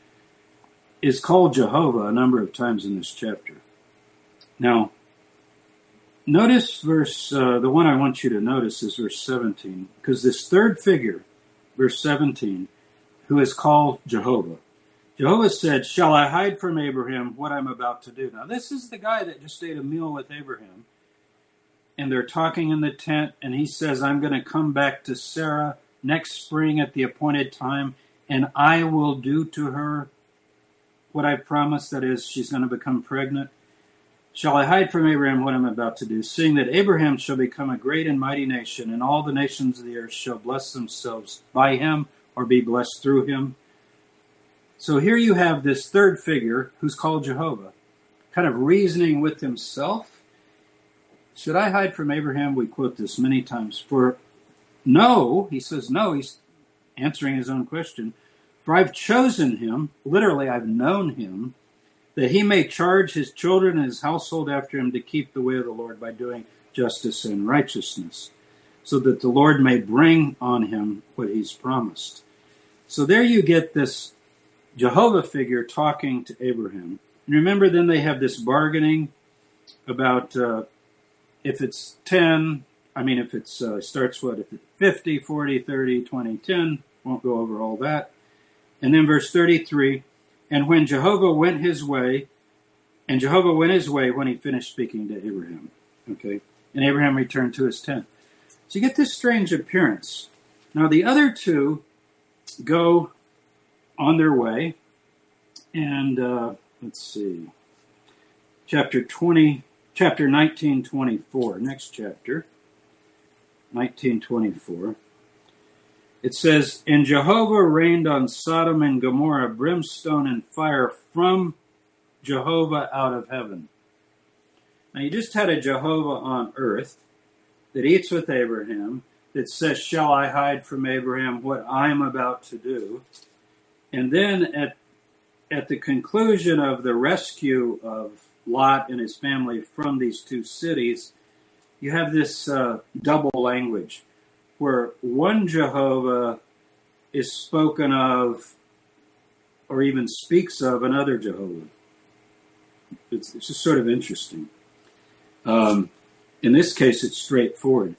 is called Jehovah a number of times in this chapter. Now, notice the one I want you to notice is verse 17, because this third figure, verse 17, who is called Jehovah. Jehovah said, "Shall I hide from Abraham what I'm about to do?" Now, this is the guy that just ate a meal with Abraham. And they're talking in the tent, and he says, "I'm going to come back to Sarah next spring at the appointed time, and I will do to her what I promised." That is, she's going to become pregnant. "Shall I hide from Abraham what I'm about to do, seeing that Abraham shall become a great and mighty nation, and all the nations of the earth shall bless themselves by him or be blessed through him?" So here you have this third figure who's called Jehovah, kind of reasoning with himself. Should I hide from Abraham? We quote this many times. For no, he says no, he's answering his own question. "For I've chosen him," literally I've known him, "that he may charge his children and his household after him to keep the way of the Lord by doing justice and righteousness, so that the Lord may bring on him what he's promised." So there you get this Jehovah figure talking to Abraham. And remember, then they have this bargaining about if it's 10, if it's starts what, if it's 50, 40, 30, 20, 10, won't go over all that. And then verse 33, "And when Jehovah went his way, and Jehovah went his way when he finished speaking to Abraham." Okay, and Abraham returned to his tent. So you get this strange appearance. Now the other two go on their way, and let's see, chapter 19:24, next chapter, 19:24. It says, "And Jehovah rained on Sodom and Gomorrah brimstone and fire from Jehovah out of heaven." Now you just had a Jehovah on earth that eats with Abraham, that says, "Shall I hide from Abraham what I'm about to do?" And then at the conclusion of the rescue of Lot and his family from these two cities, you have this double language where one Jehovah is spoken of or even speaks of another Jehovah. It's just sort of interesting. In this case, it's straightforward.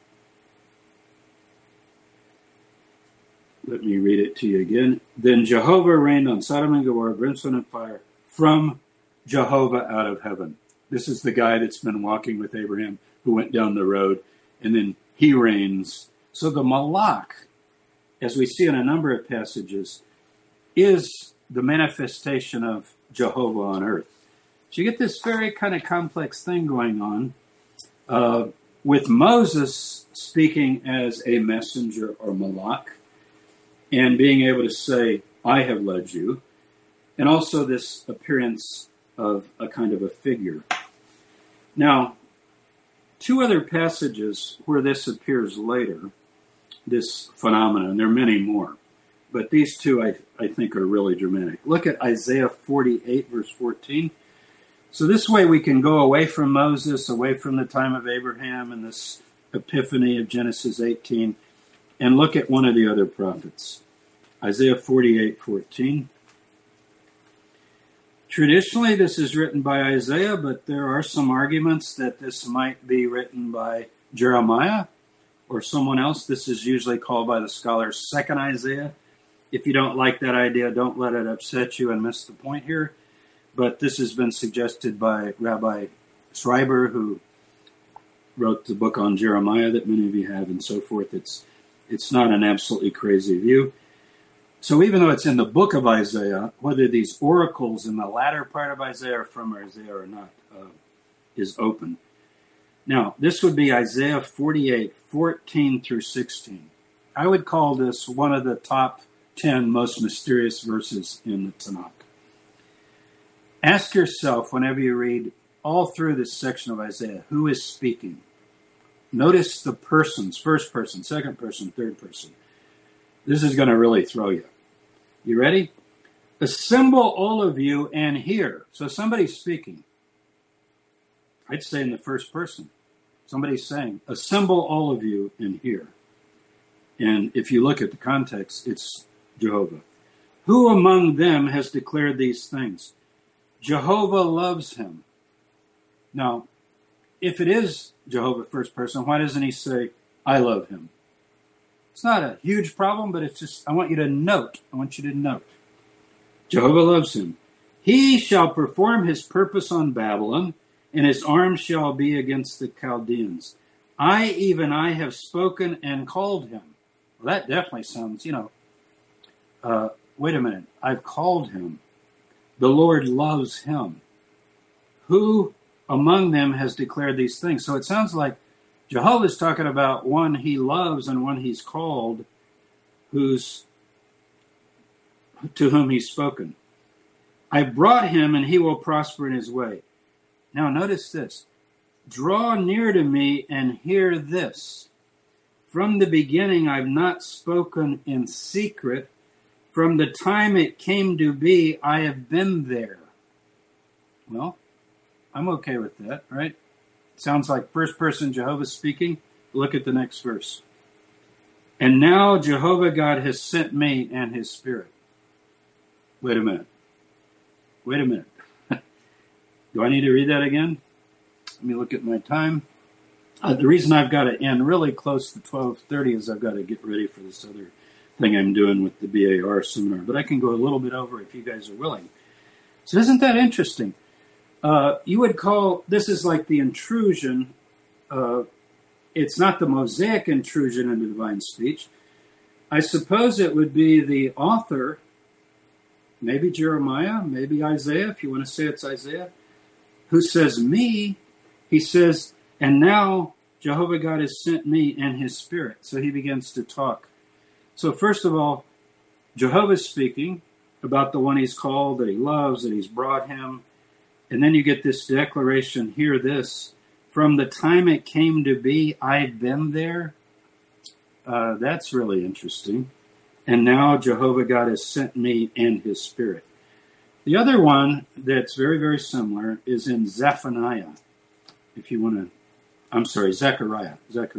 Let me read it to you again. "Then Jehovah rained on Sodom and Gomorrah brimstone and fire from Jehovah out of heaven." This is the guy that's been walking with Abraham who went down the road, and then he rains. So the Malach, as we see in a number of passages, is the manifestation of Jehovah on earth. So you get this very kind of complex thing going on with Moses speaking as a messenger or Malach, and being able to say, "I have led you," and also this appearance of a kind of a figure. Now, two other passages where this appears later, this phenomenon, and there are many more, but these two I think are really dramatic. Look at Isaiah 48, verse 14. So this way we can go away from Moses, away from the time of Abraham and this epiphany of Genesis 18, and look at one of the other prophets. Isaiah 48:14. Traditionally, this is written by Isaiah, but there are some arguments that this might be written by Jeremiah or someone else. This is usually called by the scholars second Isaiah. If you don't like that idea, don't let it upset you and miss the point here. But this has been suggested by Rabbi Schreiber, who wrote the book on Jeremiah that many of you have, and so forth. It's not an absolutely crazy view. So even though it's in the book of Isaiah, whether these oracles in the latter part of Isaiah are from Isaiah or not is open. Now, this would be Isaiah 48:14 through 16. I would call this one of the top 10 most mysterious verses in the Tanakh. Ask yourself whenever you read all through this section of Isaiah, who is speaking? Notice the persons, first person, second person, third person. This is going to really throw you. You ready? Assemble all of you and hear. So somebody's speaking. I'd say in the first person. Somebody's saying, assemble all of you and hear. And if you look at the context, it's Jehovah. Who among them has declared these things? Jehovah loves him. Now, if it is Jehovah first person, why doesn't he say, I love him? It's not a huge problem, but it's just, I want you to note. Jehovah loves him. He shall perform his purpose on Babylon, and his arm shall be against the Chaldeans. Even I have spoken and called him. Well, that definitely sounds, wait a minute. I've called him. The Lord loves him. Who among them has declared these things? So it sounds like Jehovah's talking about one he loves and one he's called, to whom he's spoken. I brought him, and he will prosper in his way. Now notice this. Draw near to me and hear this. From the beginning I've not spoken in secret. From the time it came to be, I have been there. Well, I'm okay with that, right? Sounds like first person Jehovah speaking. Look at the next verse. And now Jehovah God has sent me and his Spirit. Wait a minute. Do I need to read that again? Let me look at my time. The reason I've got to end really close to 12:30 is I've got to get ready for this other thing I'm doing with the BAR seminar. But I can go a little bit over if you guys are willing. So isn't that interesting? You would call, this is like the intrusion. It's not the Mosaic intrusion into divine speech. I suppose it would be the author, maybe Jeremiah, maybe Isaiah, if you want to say it's Isaiah, who says me. He says, and now Jehovah God has sent me and his Spirit. So he begins to talk. So first of all, Jehovah's speaking about the one he's called, that he loves, that he's brought him. And then you get this declaration, hear this, from the time it came to be, I've been there. That's really interesting. And now Jehovah God has sent me and his Spirit. The other one that's very, very similar is in Zephaniah. If you want to, Zechariah.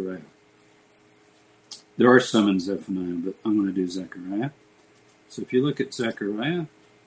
There are some in Zephaniah, but I'm going to do Zechariah. So if you look at Zechariah,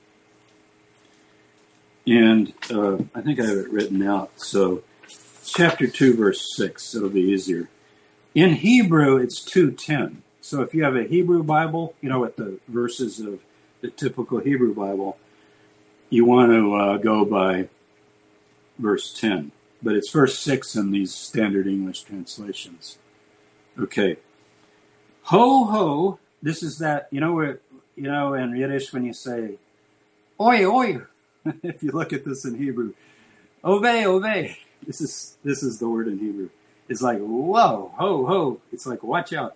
and I think I have it written out. So chapter 2, verse 6, it'll be easier. In Hebrew, it's 2:10. So if you have a Hebrew Bible, with the verses of the typical Hebrew Bible, you want to go by verse 10. But it's verse 6 in these standard English translations. Okay. Ho, ho. This is that, in Yiddish when you say, oi, oi. If you look at this in Hebrew, obey, obey. This is the word in Hebrew. It's like, whoa, ho, ho. It's like, watch out.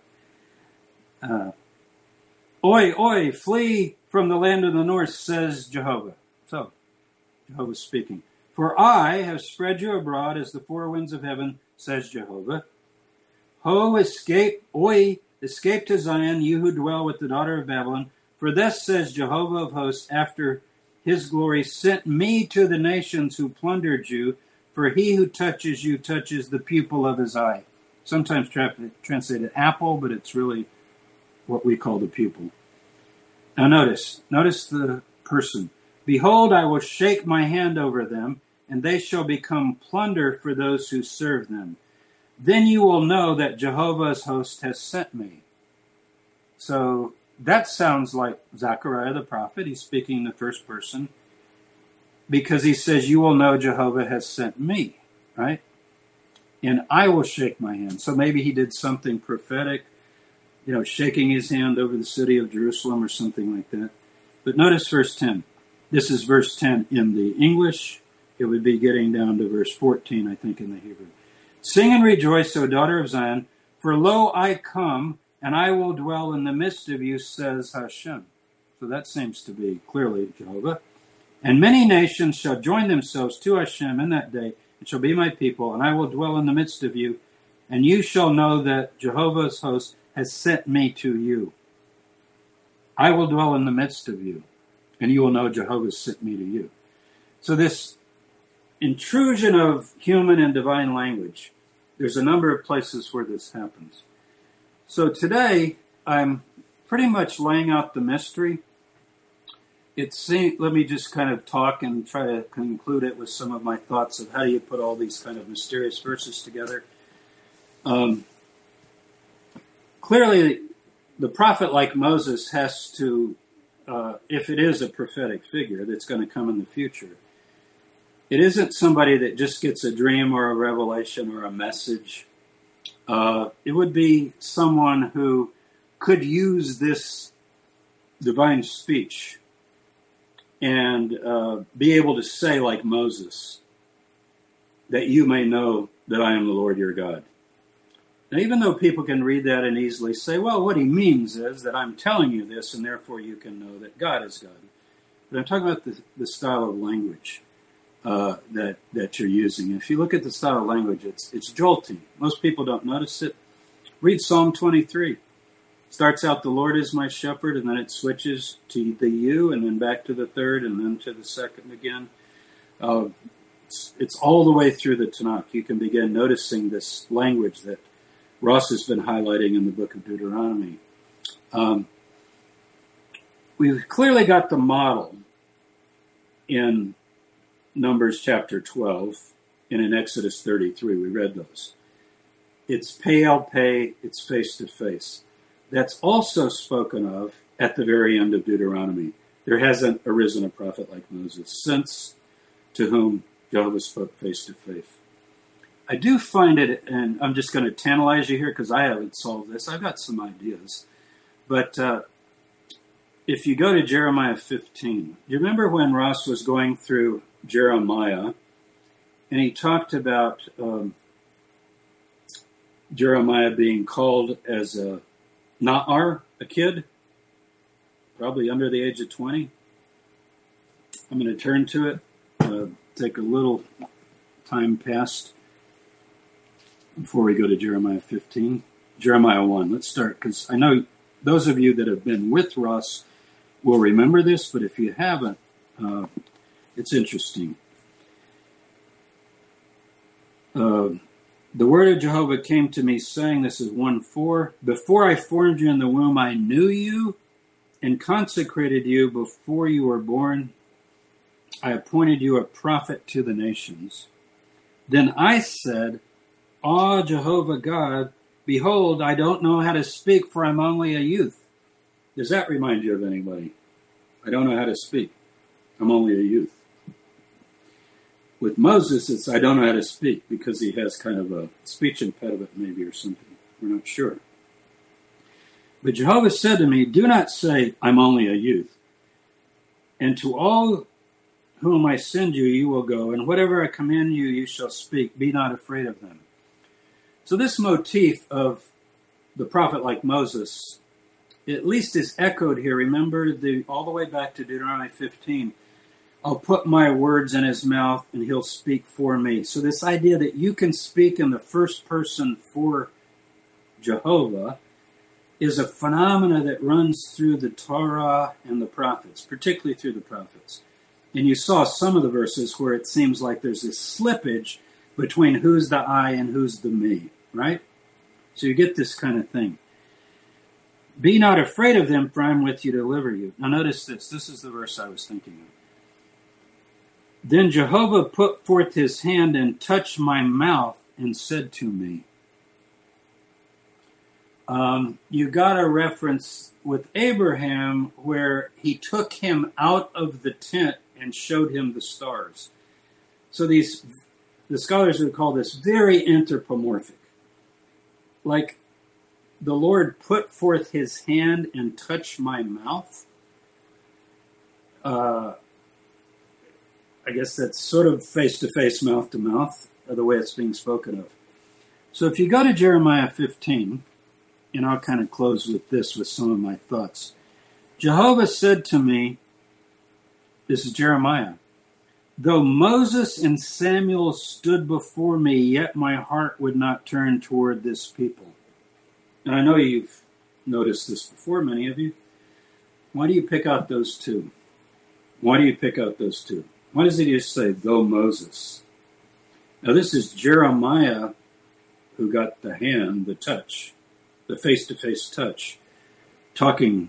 Oi, oi, flee from the land of the north, says Jehovah. So, Jehovah's speaking. For I have spread you abroad as the four winds of heaven, says Jehovah. Ho, escape, oi, escape to Zion, you who dwell with the daughter of Babylon. For thus says Jehovah of hosts, after his glory sent me to the nations who plundered you, for he who touches you touches the pupil of his eye. Sometimes translated apple, but it's really what we call the pupil. Now notice the person. Behold, I will shake my hand over them, and they shall become plunder for those who serve them. Then you will know that Jehovah's host has sent me. So that sounds like Zechariah the prophet. He's speaking in the first person because he says, you will know Jehovah has sent me, right? And I will shake my hand. So maybe he did something prophetic, shaking his hand over the city of Jerusalem or something like that. But notice verse 10. This is verse 10 in the English. It would be getting down to verse 14, I think, in the Hebrew. Sing and rejoice, O daughter of Zion, for lo, I come, and I will dwell in the midst of you, says Hashem. So that seems to be clearly Jehovah. And many nations shall join themselves to Hashem in that day, and shall be my people, and I will dwell in the midst of you, and you shall know that Jehovah's host has sent me to you. I will dwell in the midst of you, and you will know Jehovah sent me to you. So this intrusion of human and divine language, there's a number of places where this happens. So today, I'm pretty much laying out the mystery. Let me just kind of talk and try to conclude it with some of my thoughts of how do you put all these kind of mysterious verses together. Clearly, the prophet like Moses has to, if it is a prophetic figure that's going to come in the future, it isn't somebody that just gets a dream or a revelation or a message. It would be someone who could use this divine speech and be able to say like Moses, that you may know that I am the Lord your God. Now, even though people can read that and easily say, well, what he means is that I'm telling you this and therefore you can know that God is God. But I'm talking about the style of language that you're using. If you look at the style of language, it's jolting. Most people don't notice it. Read Psalm 23. Starts out, the Lord is my shepherd, and then it switches to the you, and then back to the third, and then to the second again. It's all the way through the Tanakh. You can begin noticing this language that Ross has been highlighting in the book of Deuteronomy. We've clearly got the model in Numbers chapter 12 and in Exodus 33. We read those. It's pay al pay, it's face to face. That's also spoken of at the very end of Deuteronomy. There hasn't arisen a prophet like Moses since, to whom Jehovah spoke face to face. I do find it, and I'm just going to tantalize you here because I haven't solved this. I've got some ideas. But if you go to Jeremiah 15, you remember when Ross was going through Jeremiah, and he talked about Jeremiah being called as a Na'ar, a kid, probably under the age of 20. I'm going to turn to it, take a little time past before we go to Jeremiah 15. Jeremiah 1, let's start, because I know those of you that have been with Ross will remember this, but if you haven't, it's interesting. The word of Jehovah came to me saying, this is 1:4, before I formed you in the womb, I knew you and consecrated you before you were born. I appointed you a prophet to the nations. Then I said, Ah, Jehovah God, behold, I don't know how to speak, for I'm only a youth. Does that remind you of anybody? I don't know how to speak. I'm only a youth. With Moses, it's I don't know how to speak because he has kind of a speech impediment maybe or something. We're not sure. But Jehovah said to me, do not say, I'm only a youth. And to all whom I send you, you will go, and whatever I command you, you shall speak. Be not afraid of them. So this motif of the prophet like Moses, at least is echoed here. Remember, all the way back to Deuteronomy 15, I'll put my words in his mouth and he'll speak for me. So this idea that you can speak in the first person for Jehovah is a phenomena that runs through the Torah and the prophets, particularly through the prophets. And you saw some of the verses where it seems like there's this slippage between who's the I and who's the me, right? So you get this kind of thing. Be not afraid of them, for I am with you to deliver you. Now notice this. This is the verse I was thinking of. Then Jehovah put forth his hand and touched my mouth and said to me. You got a reference with Abraham where he took him out of the tent and showed him the stars. So the scholars would call this very anthropomorphic. Like the Lord put forth his hand and touched my mouth. I guess that's sort of face-to-face, mouth-to-mouth, the way it's being spoken of. So if you go to Jeremiah 15, and I'll kind of close with this, with some of my thoughts. Jehovah said to me, this is Jeremiah, though Moses and Samuel stood before me, yet my heart would not turn toward this people. And I know you've noticed this before, many of you. Why do you pick out those two? Why do you pick out those two? Why does he just say, though Moses? Now this is Jeremiah who got the hand, the touch, the face-to-face touch, talking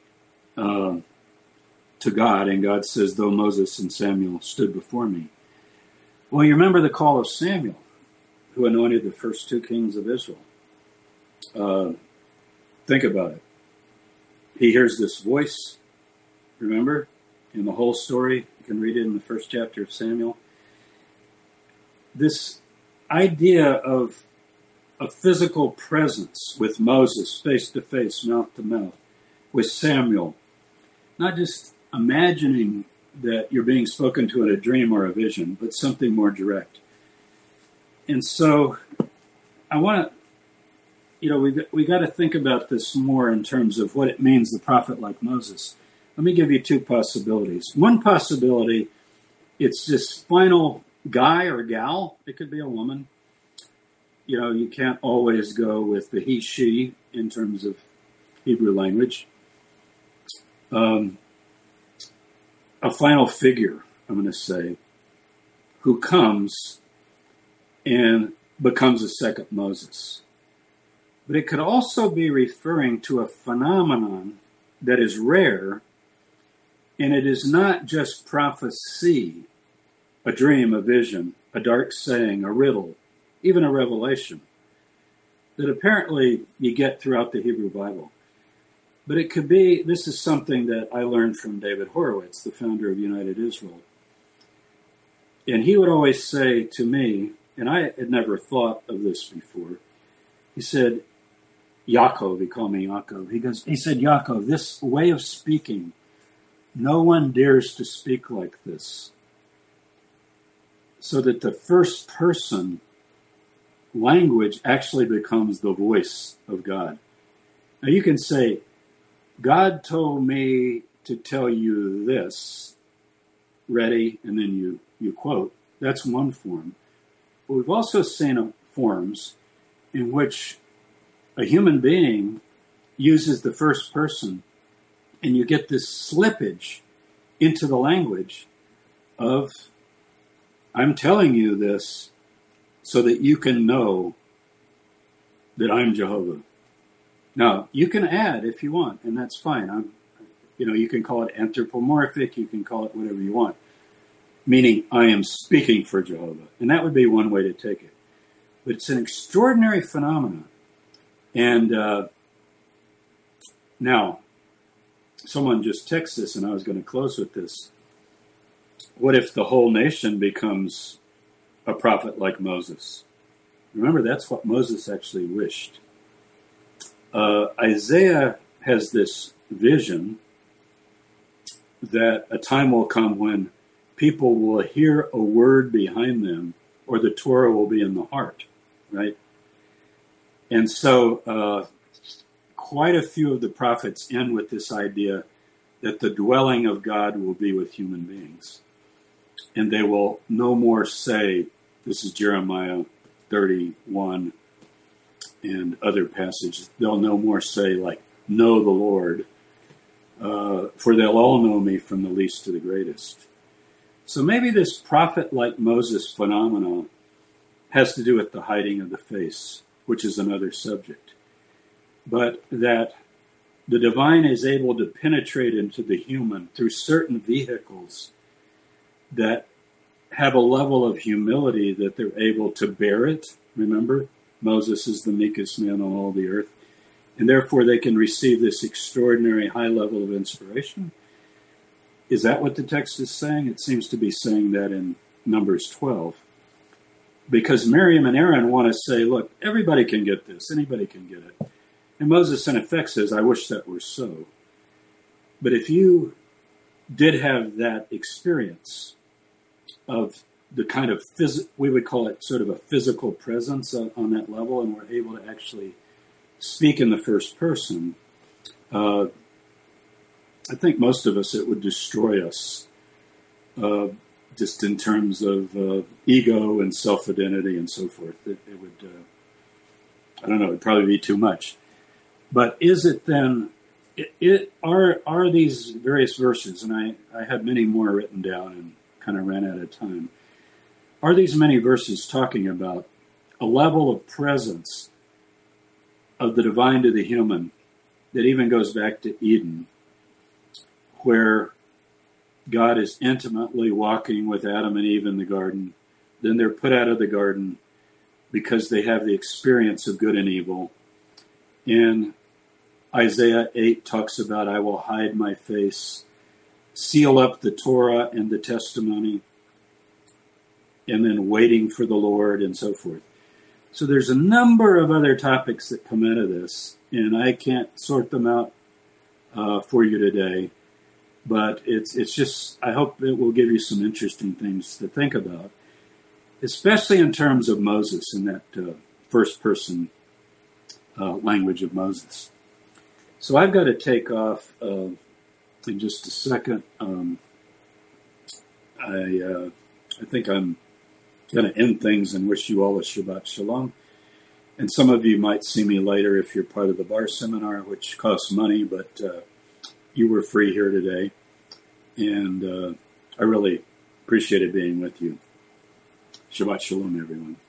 to God, and God says, though Moses and Samuel stood before me. Well, you remember the call of Samuel, who anointed the first two kings of Israel. Think about it. He hears this voice, remember, in the whole story. You can read it in the first chapter of Samuel. This idea of a physical presence with Moses, face to face, mouth to mouth, with Samuel, not just imagining that you're being spoken to in a dream or a vision, but something more direct. And so I want to, we got to think about this more in terms of what it means, the prophet like Moses. Let me give you two possibilities. One possibility, it's this final guy or gal. It could be a woman. You can't always go with the he, she in terms of Hebrew language. A final figure, I'm going to say, who comes and becomes a second Moses. But it could also be referring to a phenomenon that is rare, and it is not just prophecy, a dream, a vision, a dark saying, a riddle, even a revelation, that apparently you get throughout the Hebrew Bible. But it could be, this is something that I learned from David Horowitz, the founder of United Israel. And he would always say to me, and I had never thought of this before, he said, Yaakov, he called me Yaakov. He said, Yaakov, this way of speaking, no one dares to speak like this. So that the first person language actually becomes the voice of God. Now you can say, God told me to tell you this, ready, and then you quote. That's one form. But we've also seen forms in which a human being uses the first person, and you get this slippage into the language of, I'm telling you this so that you can know that I'm Jehovah. Now, you can add if you want, and that's fine. You can call it anthropomorphic, you can call it whatever you want, meaning I am speaking for Jehovah. And that would be one way to take it. But it's an extraordinary phenomenon. And now, someone just texted this, and I was going to close with this. What if the whole nation becomes a prophet like Moses? Remember, that's what Moses actually wished. Isaiah has this vision that a time will come when people will hear a word behind them, or the Torah will be in the heart, right? And so quite a few of the prophets end with this idea that the dwelling of God will be with human beings. And they will no more say, this is Jeremiah 31 and other passages, they'll no more say, like, know the Lord, for they'll all know me from the least to the greatest. So maybe this prophet like Moses phenomenon has to do with the hiding of the face, which is another subject. But that the divine is able to penetrate into the human through certain vehicles that have a level of humility that they're able to bear it. Remember, Moses is the meekest man on all the earth. And therefore they can receive this extraordinary high level of inspiration. Is that what the text is saying? It seems to be saying that in Numbers 12. Because Miriam and Aaron want to say, look, everybody can get this. Anybody can get it. And Moses, in effect, says, I wish that were so. But if you did have that experience of the kind of we would call it sort of a physical presence on that level, and we're able to actually speak in the first person, I think most of us, it would destroy us, just in terms of ego and self-identity and so forth. It would, I don't know, it'd probably be too much. But is it then, are these various verses, and I had many more written down and kind of ran out of time, are these many verses talking about a level of presence of the divine to the human that even goes back to Eden, where God is intimately walking with Adam and Eve in the garden. Then they're put out of the garden because they have the experience of good and evil. And Isaiah 8 talks about, I will hide my face, seal up the Torah and the testimony, and then waiting for the Lord and so forth. So there's a number of other topics that come out of this, and I can't sort them out for you today. But it's just, I hope it will give you some interesting things to think about, especially in terms of Moses and that first person language of Moses. So I've got to take off in just a second. I think I'm going to end things and wish you all a Shabbat Shalom. And some of you might see me later if you're part of the bar seminar, which costs money, but you were free here today. And I really appreciated being with you. Shabbat Shalom, everyone.